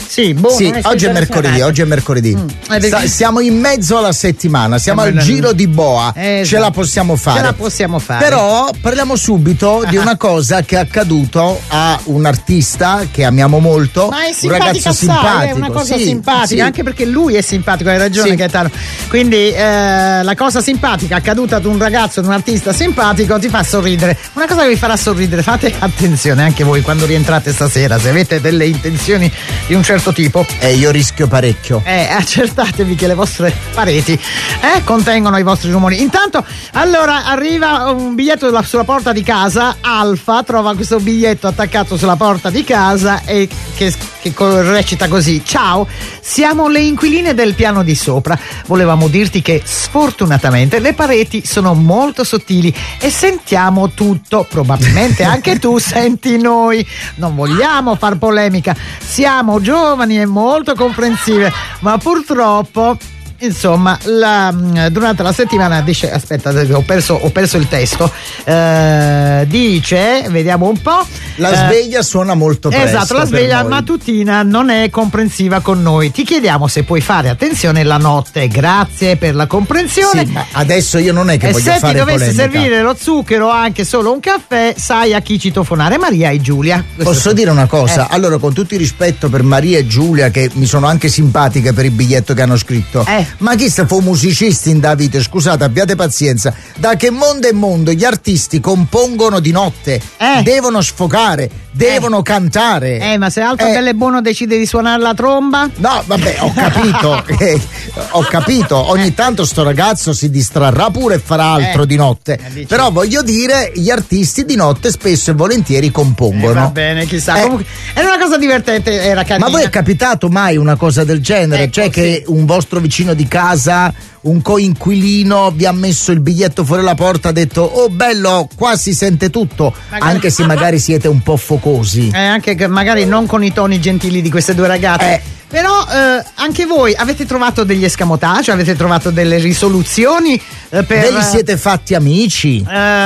Sì, oggi è mercoledì. Siamo in mezzo alla settimana, siamo al giro di boa. Ce la possiamo fare. Però parliamo subito di una cosa che è accaduto a un artista che amiamo molto, un ragazzo simpatico. È una cosa simpatica, anche perché lui è simpatico, hai ragione Gaetano. Quindi la cosa simpatica accaduta ad un ragazzo, ad un artista simpatico, ti fa sorridere. Una cosa che vi farà sorridere, fate attenzione anche voi quando rientrate stasera, se avete delle intenzioni di un certo tipo. Io rischio parecchio. Accertatevi che le vostre pareti contengono i vostri rumori. Intanto, allora, arriva un biglietto sulla porta di casa. Alfa trova questo biglietto attaccato sulla porta di casa e che recita così: ciao, siamo le inquiline del piano di sopra. Volevamo dirti che sfortunatamente le pareti sono molto sottili e sentiamo tutto. Probabilmente anche tu senti noi. Non vogliamo far polemica, siamo giovani e molto comprensive, ma purtroppo, insomma, durante la settimana dice, aspetta, ho perso il testo, dice, vediamo un po', la sveglia suona molto presto. Esatto, la sveglia mattutina non è comprensiva con noi. Ti chiediamo se puoi fare attenzione la notte. Grazie per la comprensione. Sì, ma adesso io non è che voglio fare polemica. Se ti dovessi servire lo zucchero o anche solo un caffè, sai a chi citofonare, Maria e Giulia. Posso dire una cosa? Allora, con tutto il rispetto per Maria e Giulia, che mi sono anche simpatiche per il biglietto che hanno scritto, ma chi sta fu musicisti in Davide? Scusate, abbiate pazienza. Da che mondo è mondo gli artisti compongono di notte, devono sfogare, devono cantare. Ma se Alfa Belle Buono decide di suonare la tromba? No, vabbè, ho capito. Ho capito. Ogni tanto sto ragazzo si distrarrà pure e farà altro di notte. Però voglio dire, gli artisti di notte spesso e volentieri compongono. Va bene, chissà. Comunque, è una cosa divertente, era carina. Ma voi è capitato mai una cosa del genere? Cioè che un vostro vicino di casa, un coinquilino, vi ha messo il biglietto fuori la porta, ha detto: oh bello, qua si sente tutto, anche se magari siete un po' focosi. Anche che magari non con i toni gentili di queste due ragazze. Però anche voi avete trovato degli escamotage, avete trovato delle risoluzioni per... Ve li siete fatti amici?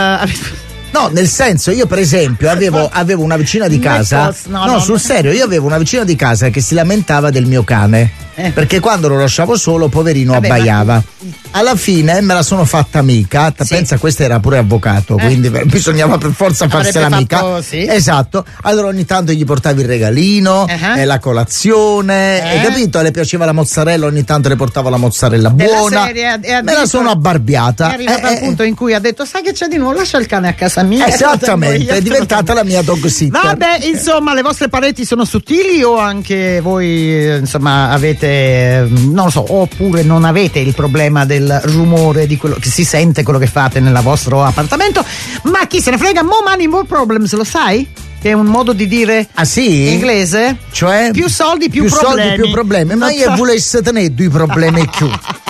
No, nel senso, io per esempio avevo una vicina di casa. Sul serio, io avevo una vicina di casa che si lamentava del mio cane. Perché quando lo lasciavo solo, poverino, abbaiava. Alla fine me la sono fatta amica. Pensa, questa era pure avvocato, quindi bisognava per forza farsela amica. Esatto. Allora ogni tanto gli portavi il regalino, la colazione, hai capito? Le piaceva la mozzarella, ogni tanto le portavo la mozzarella buona. Me la sono abbarbiata. È arrivato al punto in cui ha detto: sai che c'è di nuovo, lascia il cane a casa mia. Esattamente, è diventata la mia dog sitter. Vabbè, insomma, le vostre pareti sono sottili o anche voi, insomma, avete, non lo so, oppure non avete il problema del rumore, di quello che si sente, quello che fate nel vostro appartamento? Ma chi se ne frega, more money, more problems, lo sai? Che è un modo di dire inglese? Cioè? Più soldi, più problemi. Soldi, più problemi. Ma io volessi tenere due problemi più.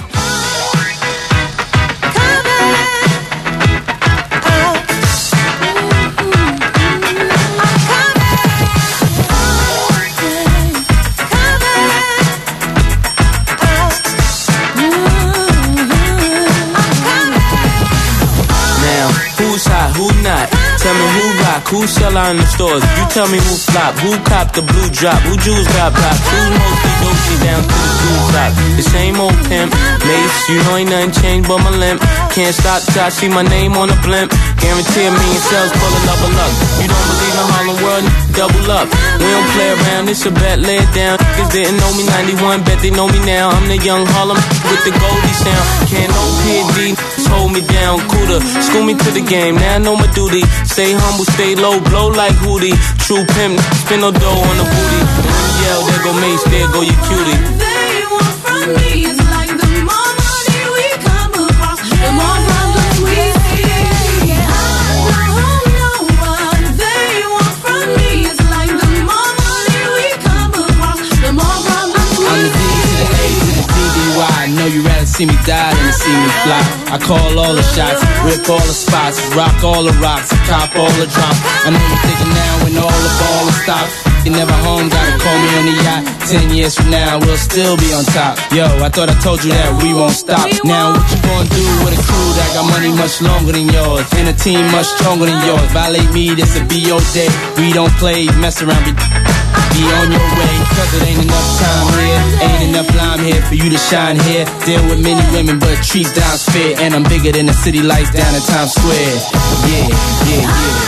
Tell me who rock, who sell out in the stores. You tell me who flop, who cop the blue drop, who jewels got pop, who's mostly Gucci down to the blue top. The same old pimp, Mace, you know ain't nothing changed but my limp. Can't stop till I see my name on a blimp. Guarantee me and sales full of love and luck. You don't believe in Harlem World, double up. We don't play around, it's a bet, lay it down. Niggas didn't know me 91, bet they know me now. I'm the young Harlem with the Goldie sound. Can't no PD hold me down, cooler. School me to the game, now I know my duty. Stay humble, stay low, blow like Hootie. True pimp, spin no dough on the booty. And when you yell, there go Mace, there go your cutie. They want from me is like the more money we come across, the more problems we see. I don't know what they want from me is like the more money we come across, the more problems we see. I'm the D to the A to the DDY. I know you'd rather see me die than to see me fly. I call all the shots, rip all the spots, rock all the rocks, cop all the drops. I know you're thinking now when all the ball is stopped. You never home, gotta call me on the yacht. 10 years from now, we'll still be on top. Yo, I thought I told you that we won't stop. Now what you gonna do with a crew that got money much longer than yours, and a team much stronger than yours? Violate me, this'll be your day. We don't play, mess around, be Be on your way, cause it ain't enough time here. Ain't enough lime here for you to shine here. Deal with many women, but treat down's fair. And I'm bigger than the city lights down in Times Square. Yeah, yeah, yeah.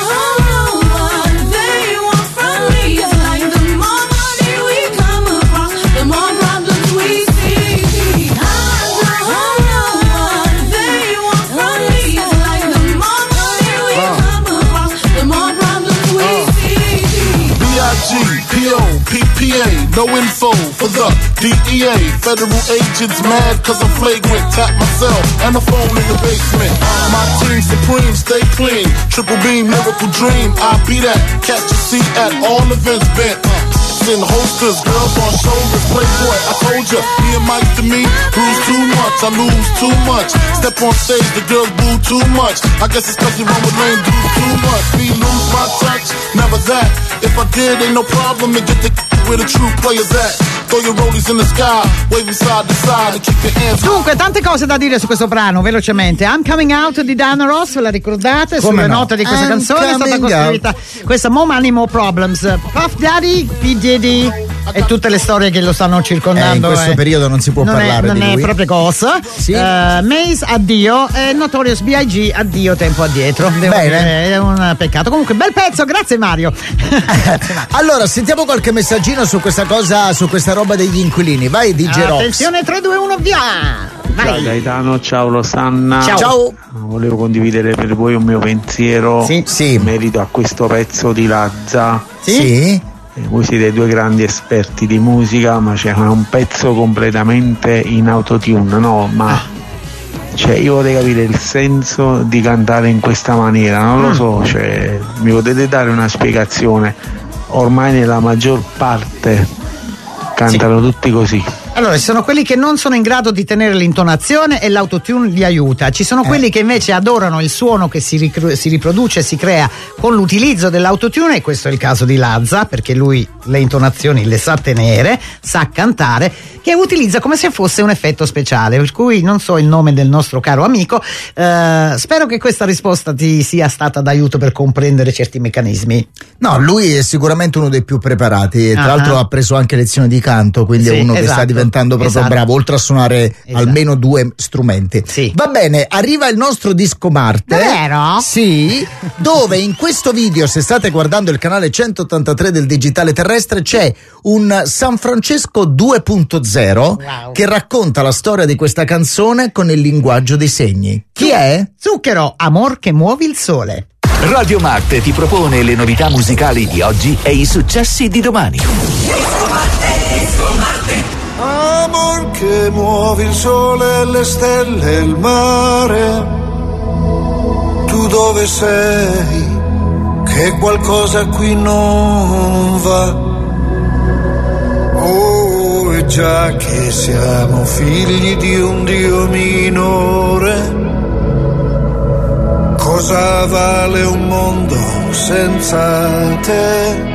PPA, no info for the DEA. Federal agents mad cause I'm flagrant. Tap myself and the phone in the basement. My team supreme, stay clean. Triple beam, miracle dream. I be that. Catch a seat at all events bent. In holsters, girls on shoulders, playboy, I told ya, me and Mike to me, bruise too much, I lose too much, step on stage, the girls boo too much, I guess it's cause you run with lame dudes too much, me lose my touch, never that, if I did, ain't no problem to get the where the true players at, throw your rollies in the sky, waving side to side and keep your hands. Dunque, tante cose da dire su questo brano, velocemente. I'm Coming Out di Diana Ross, ve la ricordate? Come Sulle no? note di questa I'm canzone è stata costruita questa More Money, More Problems. Puff Daddy, P. Diddy e tutte le storie che lo stanno circondando. In questo periodo non si può parlare non di è lui. proprio cosa. Sì. Maze, addio, e Notorious B.I.G. addio tempo addietro. Bene. È un peccato. Comunque, bel pezzo, grazie Mario. Allora, sentiamo qualche messaggino su questa cosa, su questa roba degli inquilini. Vai, DJ Rox. Attenzione, 3, 2, 1, via! Vai. Ciao Gaetano, ciao Rosanna. Ciao. Volevo condividere per voi un mio pensiero in merito a questo pezzo di Lazza. Sì. Voi siete due grandi esperti di musica, ma c'è un pezzo completamente in autotune, no? Ma cioè, io vorrei capire il senso di cantare in questa maniera, non lo so, cioè, mi potete dare una spiegazione? Ormai nella maggior parte cantano tutti così. Allora, ci sono quelli che non sono in grado di tenere l'intonazione e l'autotune li aiuta. Ci sono quelli che invece adorano il suono che si riproduce e si crea con l'utilizzo dell'autotune, e questo è il caso di Lazza, perché lui le intonazioni le sa tenere, sa cantare, che utilizza come se fosse un effetto speciale, per cui non so il nome del nostro caro amico. Spero che questa risposta ti sia stata d'aiuto per comprendere certi meccanismi. No, lui è sicuramente uno dei più preparati, tra l'altro ha preso anche lezioni di canto, quindi è uno che sta diventando proprio bravo, oltre a suonare almeno 2 strumenti. Va bene, arriva il nostro disco Marte. Vero? Sì, dove in questo video, se state guardando il canale 183 del Digitale Terrestre, c'è un San Francesco 2.0 che racconta la storia di questa canzone con il linguaggio dei segni. Chi è? Zucchero, amor che muovi il sole. Radio Marte ti propone le novità musicali di oggi e i successi di domani. Amor che muovi il sole, le stelle e il mare, tu dove sei? Che qualcosa qui non va. Oh, e già che siamo figli di un Dio minore, cosa vale un mondo senza te?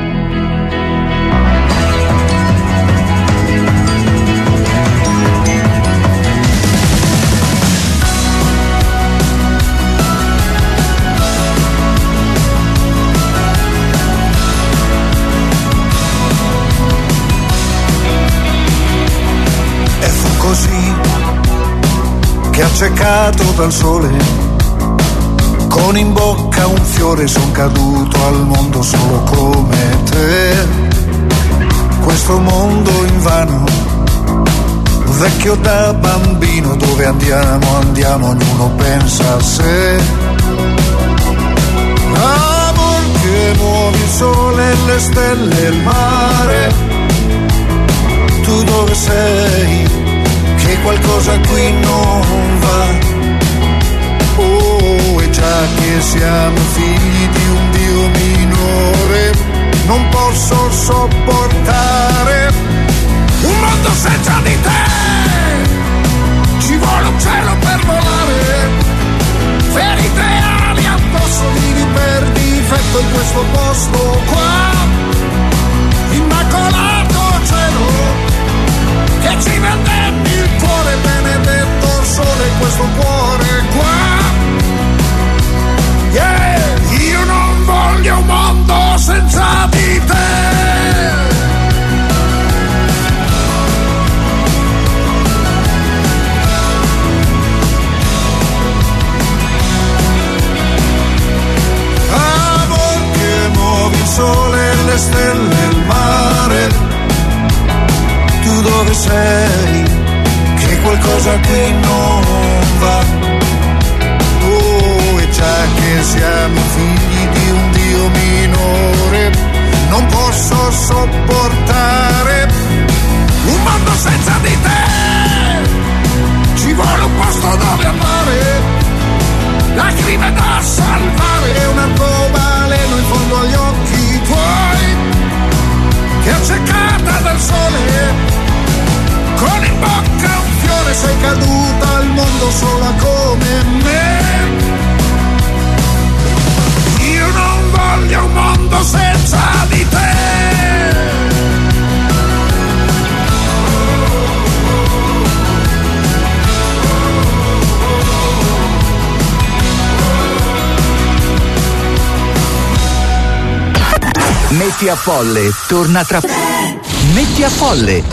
E fu così che accecato dal sole, con in bocca un fiore, son caduto al mondo solo come te. Questo mondo invano, vecchio da bambino, dove andiamo, andiamo, ognuno pensa a sé. Amor che muovi il sole, le stelle e il mare, tu dove sei? Che qualcosa qui non va. Oh, e già che siamo figli di un Dio minore, non posso sopportare un mondo senza di te. Ci vuole un cielo per volare, ferite ali addosso, vivi per difetto in questo posto qua. Immacolato cielo, che ci vendetti il cuore, benedetto sole, questo cuore qua. Yeah, io non voglio un mondo senza di te. le stelle e il mare. Tu dove sei? Che qualcosa qui non va. Oh, e già che siamo figli di un Dio minore, non posso sopportare un mondo senza di te. Ci vuole un posto dove amare, lacrime da salvare, un arcobaleno in fondo agli occhi tuoi, che accecata dal sole, con in bocca un fiore, sei caduta al mondo sola come me. Io non voglio un mondo senza di te. Metti a Folle torna tra. Metti a Folle.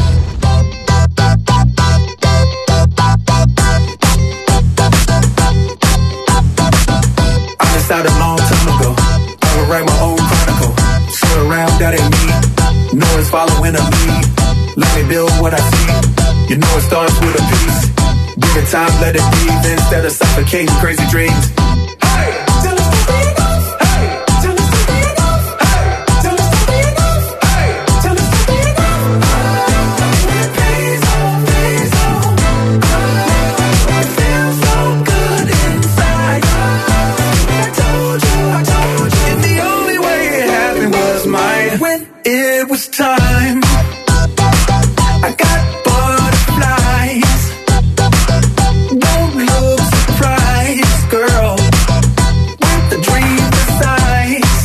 I decided a long time ago I would write my own chronicle. Swear around that ain't me. No one's following a lead. Let me build what I see. You know it starts with a piece. Give it time, let it breathe instead of suffocating crazy dreams. Hey, tell us to be enough. Hey, tell us to be enough. Hey, tell us to be enough. Hey, tell us to be enough. It pays off, pays off. It feels so good inside. I told you. And the only way it happened was mine. When it was time, I got butterflies. Don't look surprised, girl, with the dream size.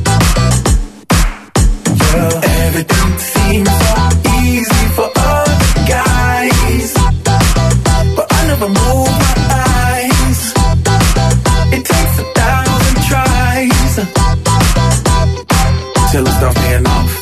Yeah, everything seems so easy for other guys, but I never move my eyes. It takes 1,000 tries till it stops being enough.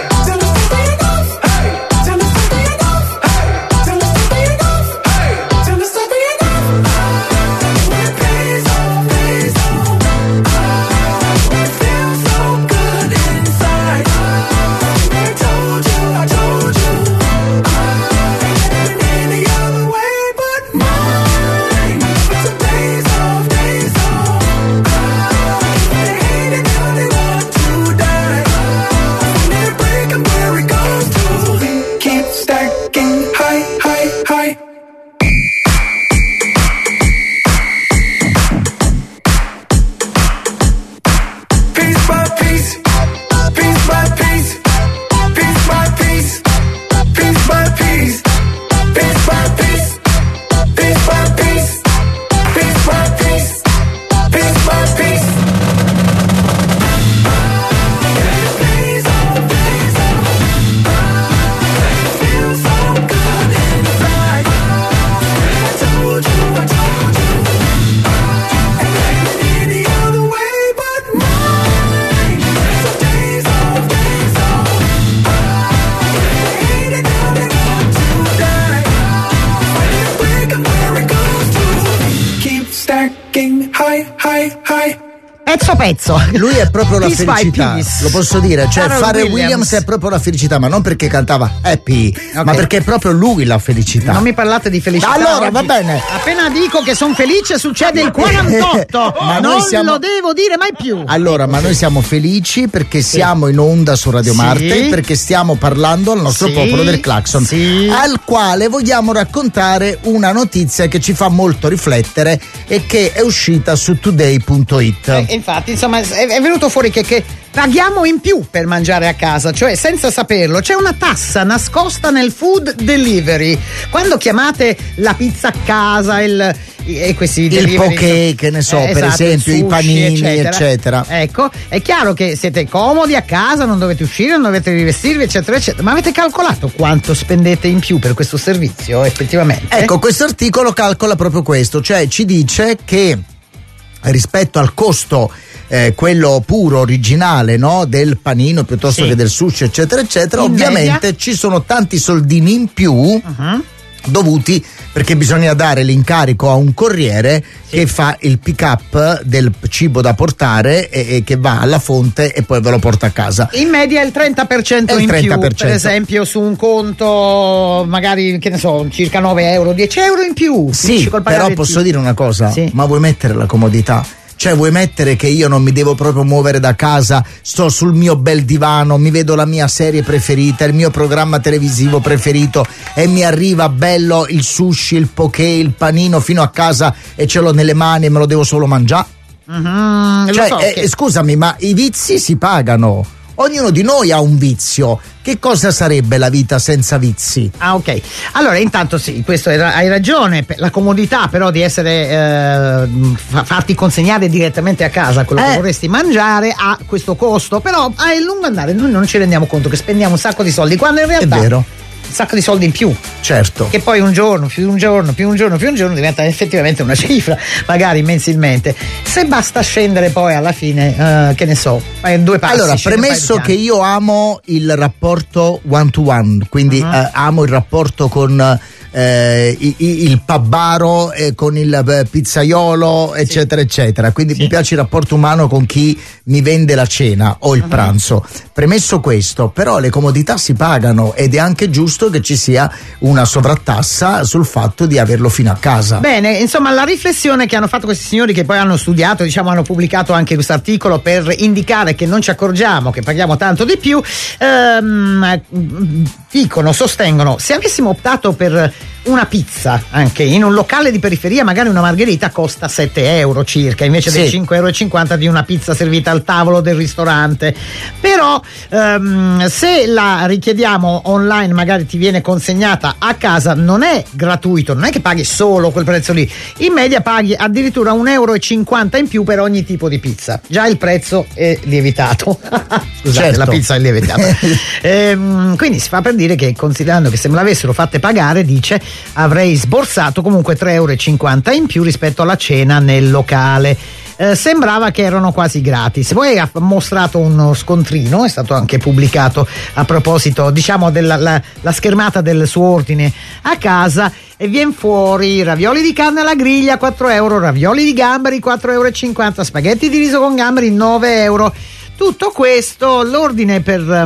Pezzo. Lui è proprio la felicità, lo posso dire, cioè Pharrell Williams è proprio la felicità, ma non perché cantava happy, okay, ma perché è proprio lui la felicità. Non mi parlate di felicità. Allora, oggi. Va bene. Appena dico che sono felice succede il 48. Ma non lo devo dire mai più. Allora, ma noi siamo felici perché siamo in onda su Radio Marte, perché stiamo parlando al nostro popolo del Clacson, al quale vogliamo raccontare una notizia che ci fa molto riflettere e che è uscita su today.it. Infatti, insomma, è venuto fuori che paghiamo in più per mangiare a casa, cioè senza saperlo c'è una tassa nascosta nel food delivery. Quando chiamate la pizza a casa, e questi il poké, che ne so, per esempio, sushi, i panini, eccetera. Ecco, è chiaro che siete comodi a casa, non dovete uscire, non dovete rivestirvi, eccetera, eccetera. Ma avete calcolato quanto spendete in più per questo servizio effettivamente? Ecco, questo articolo calcola proprio questo, cioè ci dice che rispetto al costo quello puro, originale, no? Del panino piuttosto che del sushi, eccetera, eccetera, ovviamente ci sono tanti soldini in più dovuti perché bisogna dare l'incarico a un corriere che fa il pick up del cibo da portare e che va alla fonte e poi ve lo porta a casa. In media il 30% in 30%. Più, per esempio su un conto magari, che ne so, circa 9 euro, 10 euro in più. Sì, però posso dire una cosa, sì. Ma vuoi mettere la comodità? Cioè vuoi mettere che io non mi devo proprio muovere da casa, sto sul mio bel divano, mi vedo la mia serie preferita, il mio programma televisivo preferito e mi arriva bello il sushi, il poké, il panino fino a casa e ce l'ho nelle mani e me lo devo solo mangiare? Cioè, so che... scusami, ma i vizi si pagano. Ognuno di noi ha un vizio. Che cosa sarebbe la vita senza vizi? Ah, ok. Allora, intanto sì, questo hai ragione. La comodità però di essere farti consegnare direttamente a casa quello che vorresti mangiare ha questo costo. Però a lungo andare noi non ci rendiamo conto che spendiamo un sacco di soldi, quando in realtà è vero. Un sacco di soldi in più, certo, che poi un giorno diventa effettivamente una cifra, magari mensilmente, se basta scendere poi alla fine che ne so, due passi. Allora, premesso che io amo il rapporto one to one, quindi amo il rapporto con il pabbaro, con il pizzaiolo, eccetera eccetera, quindi mi piace il rapporto umano con chi mi vende la cena o il pranzo. Premesso questo, però le comodità si pagano ed è anche giusto che ci sia una sovrattassa sul fatto di averlo fino a casa. Bene, insomma, la riflessione che hanno fatto questi signori, che poi hanno studiato, diciamo, hanno pubblicato anche questo articolo per indicare che non ci accorgiamo che paghiamo tanto di più, sostengono, se avessimo optato per una pizza anche in un locale di periferia, magari una margherita costa 7 euro circa, invece dei 5,50 euro di una pizza servita al tavolo del ristorante. Però se la richiediamo online, magari ti viene consegnata a casa, non è gratuito, non è che paghi solo quel prezzo lì, in media paghi addirittura 1,50 euro in più per ogni tipo di pizza. Già il prezzo è lievitato. Scusate, certo. La pizza è lievitata. Quindi si fa per dire che, considerando che se me l'avessero fatte pagare, dice, avrei sborsato comunque 3,50 euro in più rispetto alla cena nel locale. Sembrava che erano quasi gratis. Poi ha mostrato uno scontrino, è stato anche pubblicato a proposito, diciamo, della la schermata del suo ordine a casa, e vien fuori ravioli di carne alla griglia 4 euro, ravioli di gamberi 4,50 euro, spaghetti di riso con gamberi 9 euro. Tutto questo, l'ordine per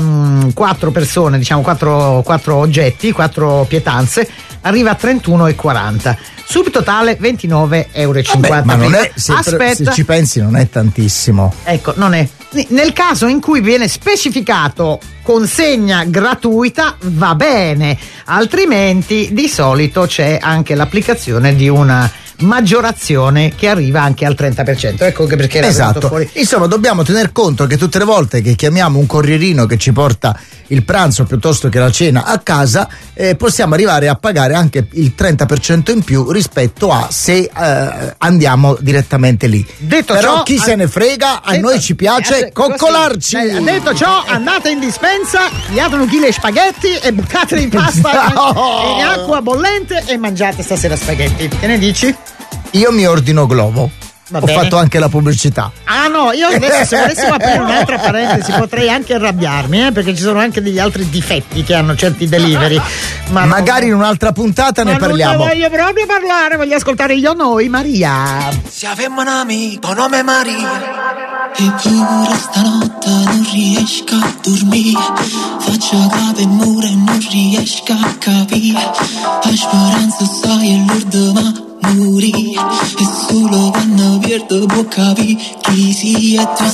4 persone, diciamo 4 oggetti, 4 pietanze, arriva a 31,40. Subtotale 29,50 euro. Vabbè, ma non è, se ci pensi non è tantissimo. Ecco, non è. Nel caso in cui viene specificato consegna gratuita va bene, altrimenti di solito c'è anche l'applicazione di una maggiorazione che arriva anche al 30%. Ecco che perché era esatto. Fuori. Insomma, dobbiamo tener conto che tutte le volte che chiamiamo un corrierino che ci porta il pranzo piuttosto che la cena a casa, possiamo arrivare a pagare anche il 30% in più rispetto a se andiamo direttamente lì. Detto però ciò, chi se ne frega, a noi ci piace coccolarci. Detto ciò, andate in dispensa, pigliate un chilo di spaghetti e buttateli in pasta in acqua bollente e mangiate stasera spaghetti. Che ne dici? Io mi ordino Glovo. Ho fatto anche la pubblicità. Ah no, io adesso, se volessimo aprire un'altra parentesi, potrei anche arrabbiarmi, perché ci sono anche degli altri difetti che hanno certi delivery. Ma magari in un'altra puntata ne parliamo. Non ne voglio proprio parlare, voglio ascoltare io noi, Maria. Se avemmo un amico nome Maria, eppure stanotte non riesco a dormire, faccio capo e muro e non riesco a capire, la speranza sai e l'ordine morì, e solo quando perdo può capire chi si è. Tu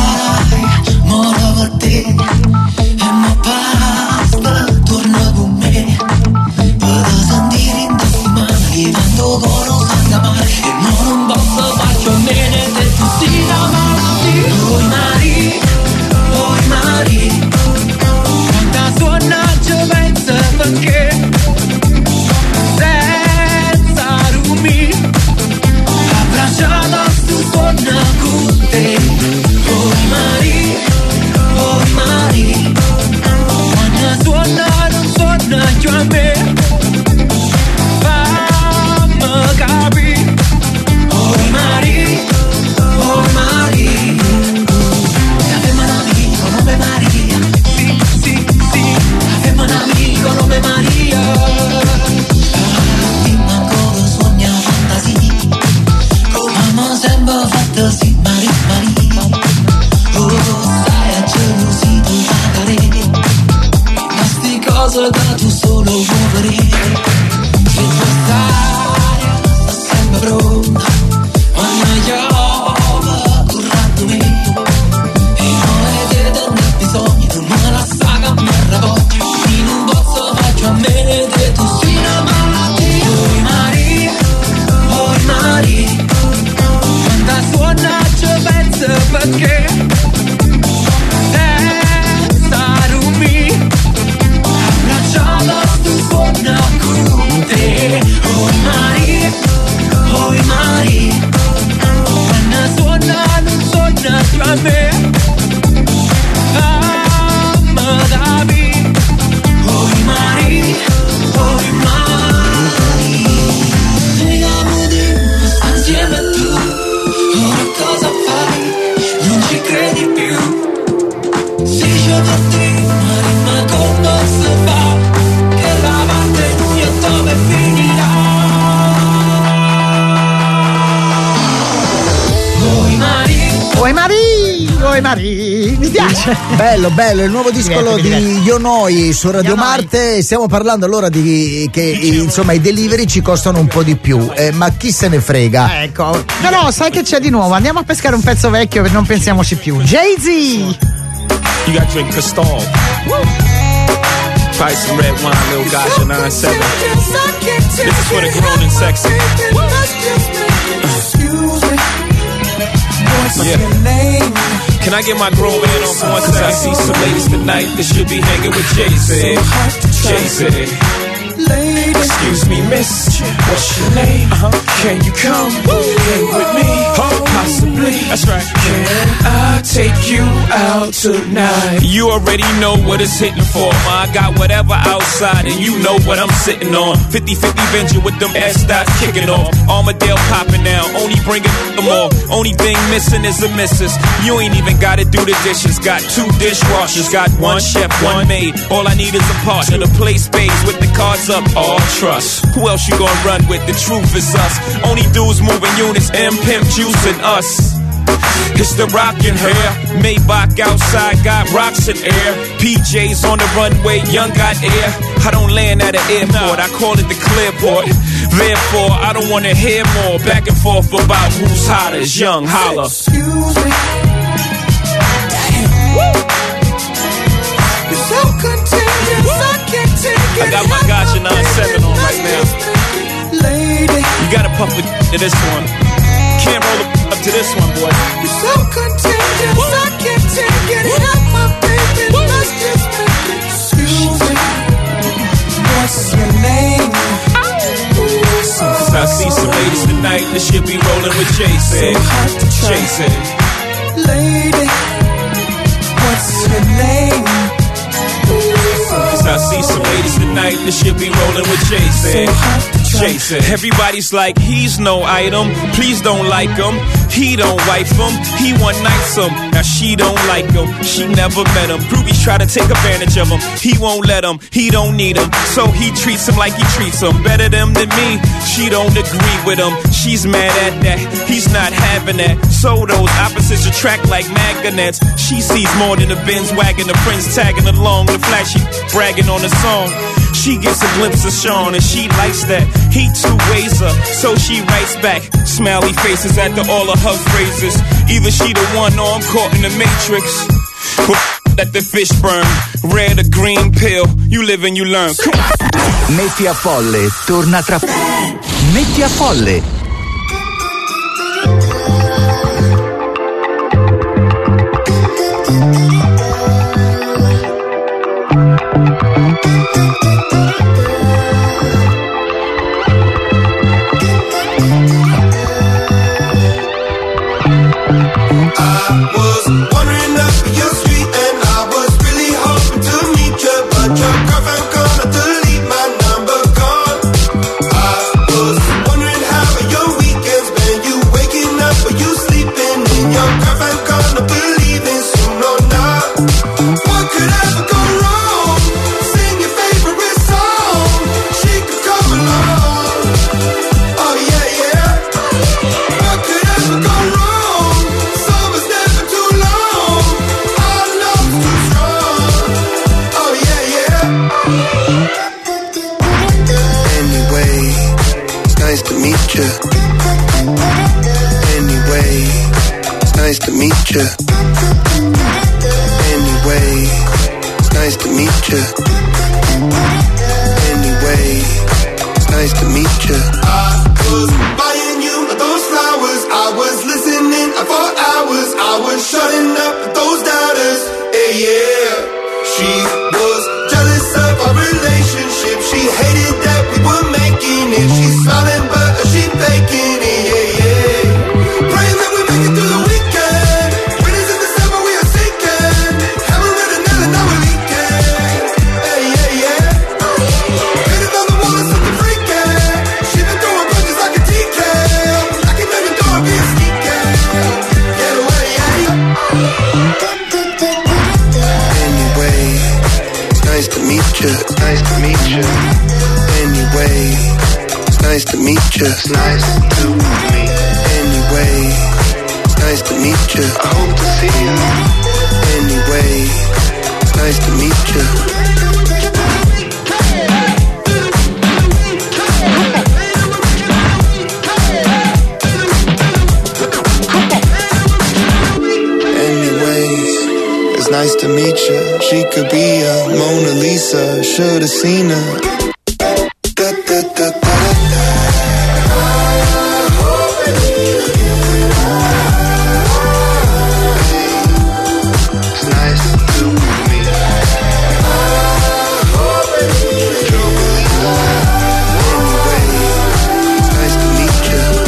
sai, moro con te e mo basta, torna con me, vado a sentire in mano che vado con un santa mare, e non posso farci un bene se tu sei da male. Oi Mari, quanta suona ci pensa perché abbracciata su suona con te. Oh Maria, soldato solo muovere, che quest'aria sembra pronta, ma io curando me, e non vedete né bisogno, non la saga mi arravoglio, in un bozzo faccio a me, che tu sei una malattia. Oi Mari, quando suona ci penso perché Oi Mari, quando suona non suona più a me. Amadavi, oi Mari, vediamo di insieme tu, ora cosa fai? Non ci credi più. Si gioca a te, ma come si fa? Che la parte buia dove finirà? Oi Mari, mi piace. Bello, il nuovo disco di Yonoi su Radio Marte. Stiamo parlando allora di che insomma i delivery ci costano un po' di più, ma chi se ne frega. Ecco, però sai che c'è di nuovo? Andiamo a pescare un pezzo vecchio che non pensiamoci più. Jay-Z. You got drink Cristal. Price some red wine, little gotcha 9-7. This is for the grown and sexy. Yeah. Can I get my grown man on point? Cause I see some ladies tonight that should be hanging with Jay-Z. Jay-Z. Excuse me, miss, what's your name? Can you come hang with me? Possibly. That's right. Can I take you out tonight? You already know what it's hitting for, ma. I got whatever outside and you know what I'm sitting on. 50-50 venture with them S-dots kicking off. Armadale popping now, only bringing them all. Only thing missing is a missus. You ain't even gotta do the dishes. Got 2 dishwashers, got 1 chef, 1 maid. All I need is a partner to play spades with the cards up, all trust. Who else you gonna run with? The truth is us. Only dudes moving units, M Pimp Juice and us. It's the rockin' hair, Maybach outside, got rocks in air. PJs on the runway, young got air. I don't land at an airport, I call it the clearport. Therefore, I don't wanna hear more back and forth about who's hotter. Young, holla. Excuse me. Damn. You're so contagious, I can't take it. I got my Gotcha 9-7 on right now. Lady, you gotta puff it to this one. Can't roll up to this one, boy. You're so contagious, I can't take it. Help my baby, let's just make it. Excuse me, what's your name? Cause I see some ladies tonight that should be rolling with Jay-Z. Jay-Z. Lady, what's your name? Cause I see some ladies tonight that should be rolling with Jay-Z. Jay-Z. Everybody's like, he's no item, please don't like him. He don't wife him, he one nights him. Now she don't like him, she never met him. Groupies try to take advantage of him, he won't let him, he don't need him. So he treats him like he treats him. Better them than me, she don't agree with him. She's mad at that, he's not having that. So those opposites attract like magnets. She sees more than a Benz wagon, the friends tagging along, the flashy bragging on the song. She gets a glimpse of Sean and she likes that. He two-ways her, so she writes back. Smiley faces after all of her phrases. Either she the one or I'm caught in the matrix. Let the fish burn, red or green pill. You live and you learn. Metti a Folle, torna tra... Metti a Folle. Up nice to meet you. Anyway, it's nice to meet you. I was buying you those flowers. I was listening for hours. I was shutting up those doubters. Hey, yeah. She was jealous of our relationship. She hated that we were making it. She's smiling but she faking it. Yeah, yeah. Praying that we make it through the weekend. Winters in December we are sinking. Haven't read a nail and now we're leaking. Hey, yeah, yeah. Painted on the wall is something freaking. She been throwing punches like a decal. I can never do it being sneaking. Get away, yeah. Nice to meet you. Nice to meet you. Anyway, it's nice to meet you. It's nice to meet. Anyway, it's nice to meet you. I hope to see you. Anyway, it's nice to meet you. It's nice to meet you. She could be a Mona Lisa. Should've seen her. Da, da, da, da, da. It's nice to meet you. Anyway, it's nice to meet you.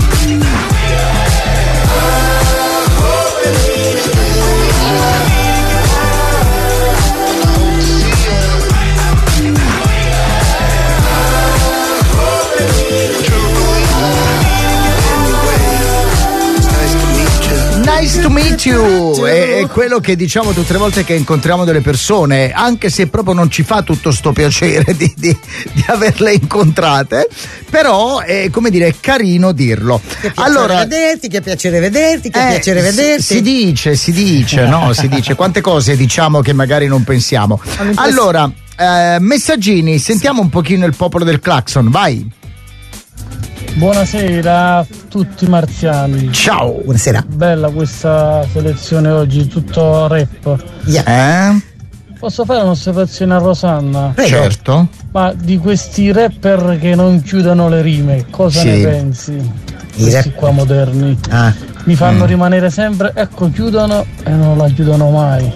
Nice to meet you è quello che diciamo tutte le volte che incontriamo delle persone, anche se proprio non ci fa tutto sto piacere di averle incontrate, però è, come dire, è carino dirlo. Che piacere vederti, che piacere vederti, che piacere vederti. Si dice, no? Si dice quante cose diciamo che magari non pensiamo. Allora, messaggini, sentiamo un pochino il popolo del clacson, vai. Buonasera a tutti i marziani. Ciao. Buonasera. Bella questa selezione oggi, tutto rap. Yeah. Posso fare un'osservazione a Rosanna? Certo. Ma di questi rapper che non chiudono le rime, cosa ne pensi? Questi qua moderni. Mi fanno rimanere sempre, ecco, chiudono e non la chiudono mai.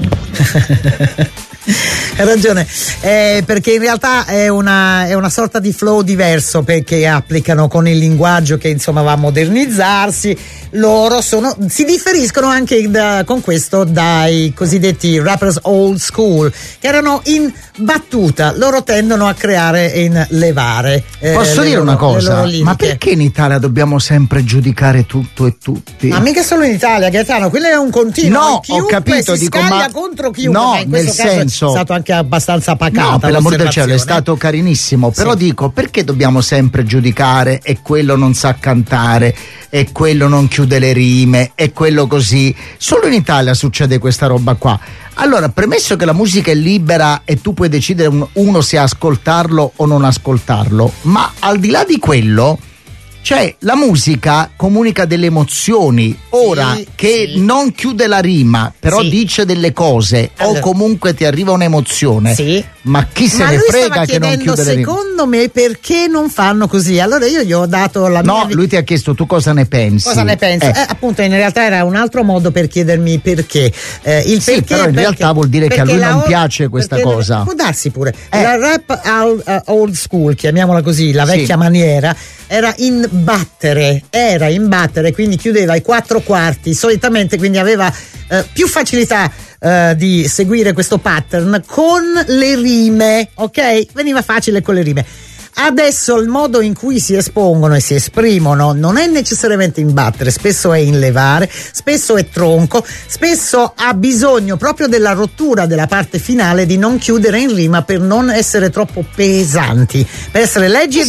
Hai ragione, perché in realtà è una sorta di flow diverso, perché applicano con il linguaggio che insomma va a modernizzarsi. Loro si differiscono anche con questo dai cosiddetti rappers old school, che erano in battuta. Loro tendono a creare e in levare. Posso dire una cosa? Ma perché in Italia dobbiamo sempre giudicare tutto e tutti? Ma mica solo in Italia, Gaetano, quello è un continuo. No, ho capito, si scaglia contro chiunque. No, ma in questo nel senso, è stato anche abbastanza pacato. No, per l'amor del cielo, è stato carinissimo. Però dico, perché dobbiamo sempre giudicare? E quello non sa cantare, e quello non chiude le rime, e quello così. Solo in Italia succede questa roba qua. Allora, premesso che la musica è libera e tu puoi decidere uno se ascoltarlo o non ascoltarlo, ma al di là di quello, cioè la musica comunica delle emozioni. Ora che non chiude la rima, però dice delle cose, allora, o comunque ti arriva un'emozione. Ma chi se ne frega che non chiude le rime? Secondo me perché non fanno così? Allora io gli ho dato la mia. No, lui ti ha chiesto tu cosa ne pensi. Cosa ne pensi? Appunto, in realtà era un altro modo per chiedermi perché. Il perché, però in realtà vuol dire che a lui non piace questa cosa. Può darsi pure. La rap old school, chiamiamola così, la vecchia maniera, era in battere, quindi chiudeva i 4/4 solitamente, quindi aveva più facilità di seguire questo pattern con le rime, ok? Veniva facile con le rime. Adesso il modo in cui si espongono e si esprimono non è necessariamente in battere, spesso è in levare, spesso è tronco, spesso ha bisogno proprio della rottura della parte finale, di non chiudere in rima per non essere troppo pesanti, per essere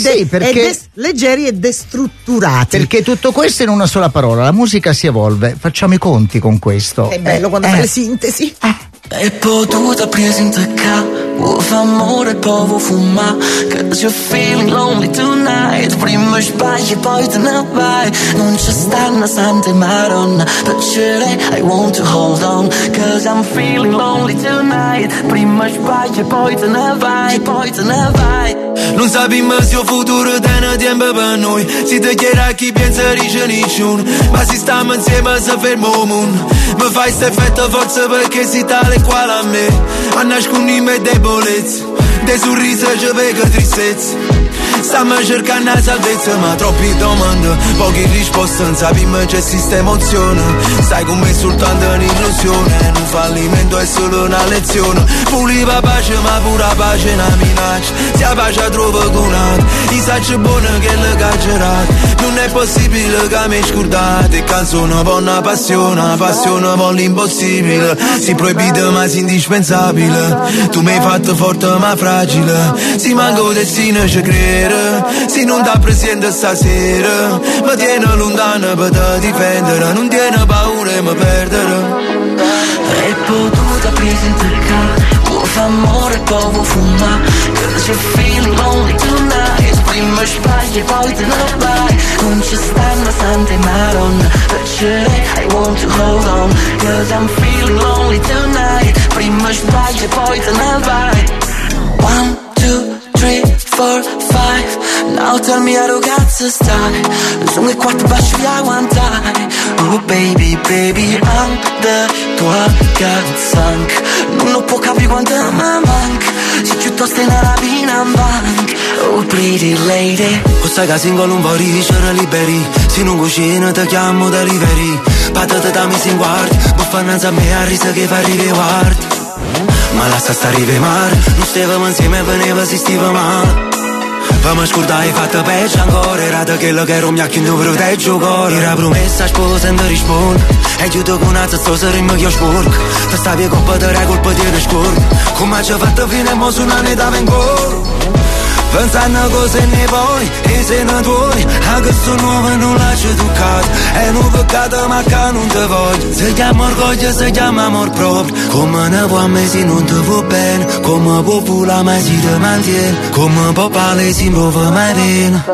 leggeri e destrutturati. Perché tutto questo in una sola parola, la musica si evolve, facciamo i conti con questo. È bello quando fai le sintesi. È potuta presentare, vuoi fa amore poi vuoi fumare, cause you're feeling lonely tonight. Prima sbagli poi te ne vai, non c'è sta una santa Madonna, but surely I want to hold on, cause I'm feeling lonely tonight. tonight. Prima sbagli e poi te ne vai, poi te ne vai. Non sappiamo se il futuro tiene tempo per noi. Si te chiede a chi pensa dice nessuno, ma si stiamo insieme se fermo il mondo. Mi fai sta effetto forza perché si tale quale a me. A nascondere me debolezze, dei sorrisi ci vedo tristezza. Stiamo cercando la salvezza ma troppi domande, poche risposte, non sappiamo c'è esiste emozione. Stai con me soltanto un'illusione, un fallimento è solo una lezione. Puliva pace ma pura pace è una minaccia, se la pace trova con altro, i sacci buoni che le caccerate. Non è possibile che mi scordate, canzone buona passione, passione vuole l'impossibile. Si proibite ma si indispensabile, tu mi hai fatto forte ma fragile. Si manca il destino ci credere, se non da presente stasera, mi tiene lontano per te difendere, non tiene paura e mi perdere. È potuta presentare, vuoi fare amore e poi vuoi fumare, cause you're feeling lonely tonight. Prima sbagli e poi te ne vai, non ci stanno sante madonna, perciò I want to hold on, cause I'm feeling lonely tonight. Prima sbagli e poi te ne vai. 1, 2, 3, 4, 5. Now tell me how to cazzo stai, sono i 4 baci di aguantare. Oh baby, baby, anche tua cazzanca non può capire quanto mi manca, se piuttosto in rapina in banca. Oh pretty lady, o sai che singolo un po' ricere liberi, se non cucina ti chiamo delivery. Patate da me si guardi, ma fanno a me a risa che fa arrivi guardi. Ma lascia stare i mare, non stavamo insieme e veniva si stiva male. Per me scordare hai fatto peggio ancora, era da quello che ero mi ha chiuso per te giocare. Era promessa sposa e non risponde, e chiudo con una zazzosa rima che io sporco. Ti stavi a colpa di re, colpa di scordo, come ci ha fatto fine e mo su una neta vengo. Pensando a cose ne vuoi, e se non vuoi, anche sto nuovo non lascio toccato. È un peccato ma che non ti voglio, si chiama orgoglio, si chiama amor proprio. Come ne vuoi a me se non ti vuoi bene, come può pula ma si ti mantiene, come può pale si muove mai bene.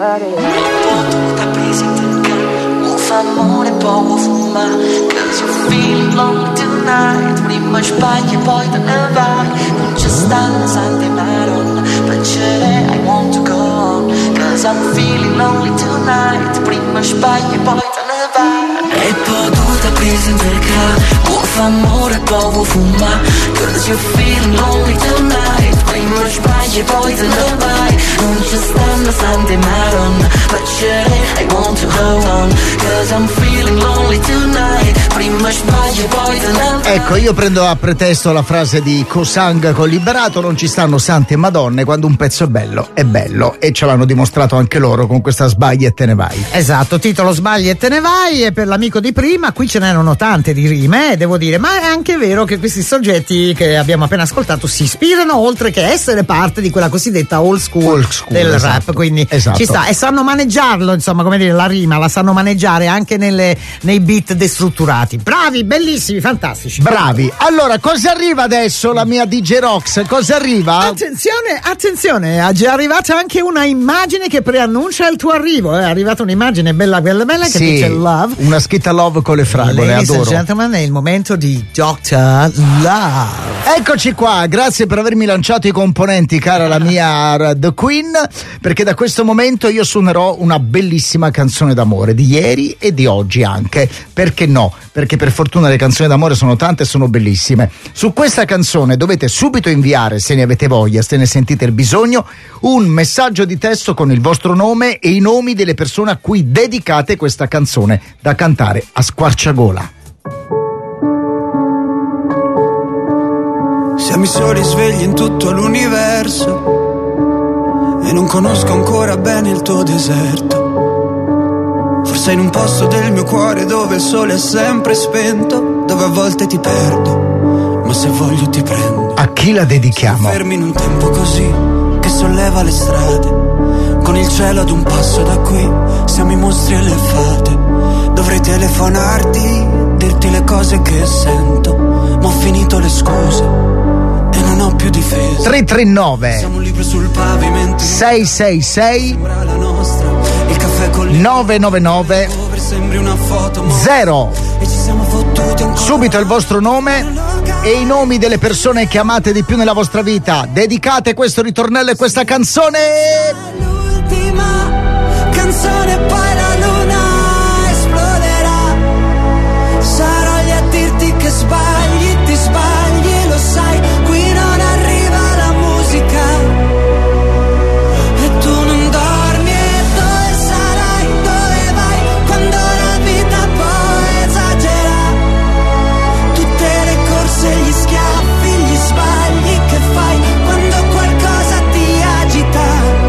Vuoi fare amore e poi vuoi fumare, cause you're feeling lonely tonight. Prima sbagli e poi te ne vai, non ci stanno sante madonna, perciò I want to go on, cause I'm feeling lonely tonight. Prima sbagli e poi te ne vai. E potuta presentare, vuoi fare amore e poi vuoi fumare, cause you're feeling lonely tonight. Prima sbagli e poi te ne vai, non ci stanno sante madonna, perciò I want to hold on, cause I'm feeling lonely tonight. Prima sbagli e poi te ne vai. Ecco, io prendo a pretesto la frase di Cosang con Liberato, non ci stanno sante madonne, quando un pezzo è bello, e ce l'hanno dimostrato anche loro con questa Sbagli e te ne vai. Esatto, titolo Sbagli e te ne vai, e per l'amico di prima qui ce n'erano tante di rime, devo dire, ma è anche vero che questi soggetti che abbiamo appena ascoltato si ispirano, oltre che essere parte di quella cosiddetta old school del esatto, rap, quindi esatto, ci sta, e sanno maneggiarlo, insomma, come dire, la rima la sanno maneggiare anche nei beat destrutturati. Bravi, bellissimi, fantastici. Bravi. Allora, cosa arriva adesso, la mia DJ Rox? Cosa arriva? Attenzione, è già arrivata anche una immagine che preannuncia il tuo arrivo. È arrivata un'immagine bella che sì, dice Love. Una scritta Love con le fragole, Ladies adoro. and gentlemen, è il momento di Dr. Love. Eccoci qua, grazie per avermi lanciato i componenti, cara la mia The Queen, perché da questo momento io suonerò una bellissima canzone d'amore di ieri e di oggi anche. Perché no? Perché per fortuna le canzoni d'amore sono tante e sono bellissime. Su questa canzone dovete subito inviare, se ne avete voglia, se ne sentite il bisogno, un messaggio di testo con il vostro nome e i nomi delle persone a cui dedicate questa canzone da cantare a squarciagola. Siamo i soli svegli in tutto l'universo e non conosco ancora bene il tuo deserto. Forse in un posto del mio cuore dove il sole è sempre spento, dove a volte ti perdo, ma se voglio ti prendo. A chi la dedichiamo? Fermi in un tempo così che solleva le strade, con il cielo ad un passo da qui, siamo i mostri e le fate. Dovrei telefonarti, dirti le cose che sento, ma ho finito le scuse e non ho più difesa. 339 Siamo un libro sul pavimento, 666 la nostra, il caffè con 999 sembri una foto 0. e ci siamo fottuti ancora. Subito il vostro nome e i nomi delle persone che amate di più nella vostra vita. Dedicate questo ritornello e questa canzone. L'ultima canzone, poi la luna esploderà. Sarò lì a dirti che sbagli, ti sbagli, lo sai. Qui non arriva la musica e tu non dormi. E dove sarai, dove vai, quando la vita poi esagera? Tutte le corse, gli schiaffi, gli sbagli che fai quando qualcosa ti agita.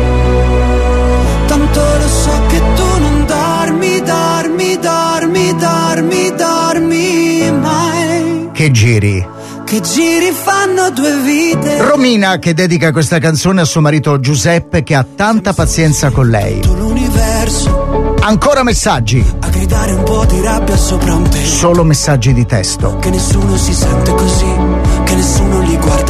Tanto lo so che tu non dormi, dormi, dormi, dormi, dormi mai. Che giri Fanno due vite. Romina che dedica questa canzone a suo marito Giuseppe, che ha tanta pazienza con lei. L'universo Ancora messaggi. a gridare un po' di rabbia sopra un tetto. Solo messaggi di testo. Che nessuno si sente così, che nessuno li guarda.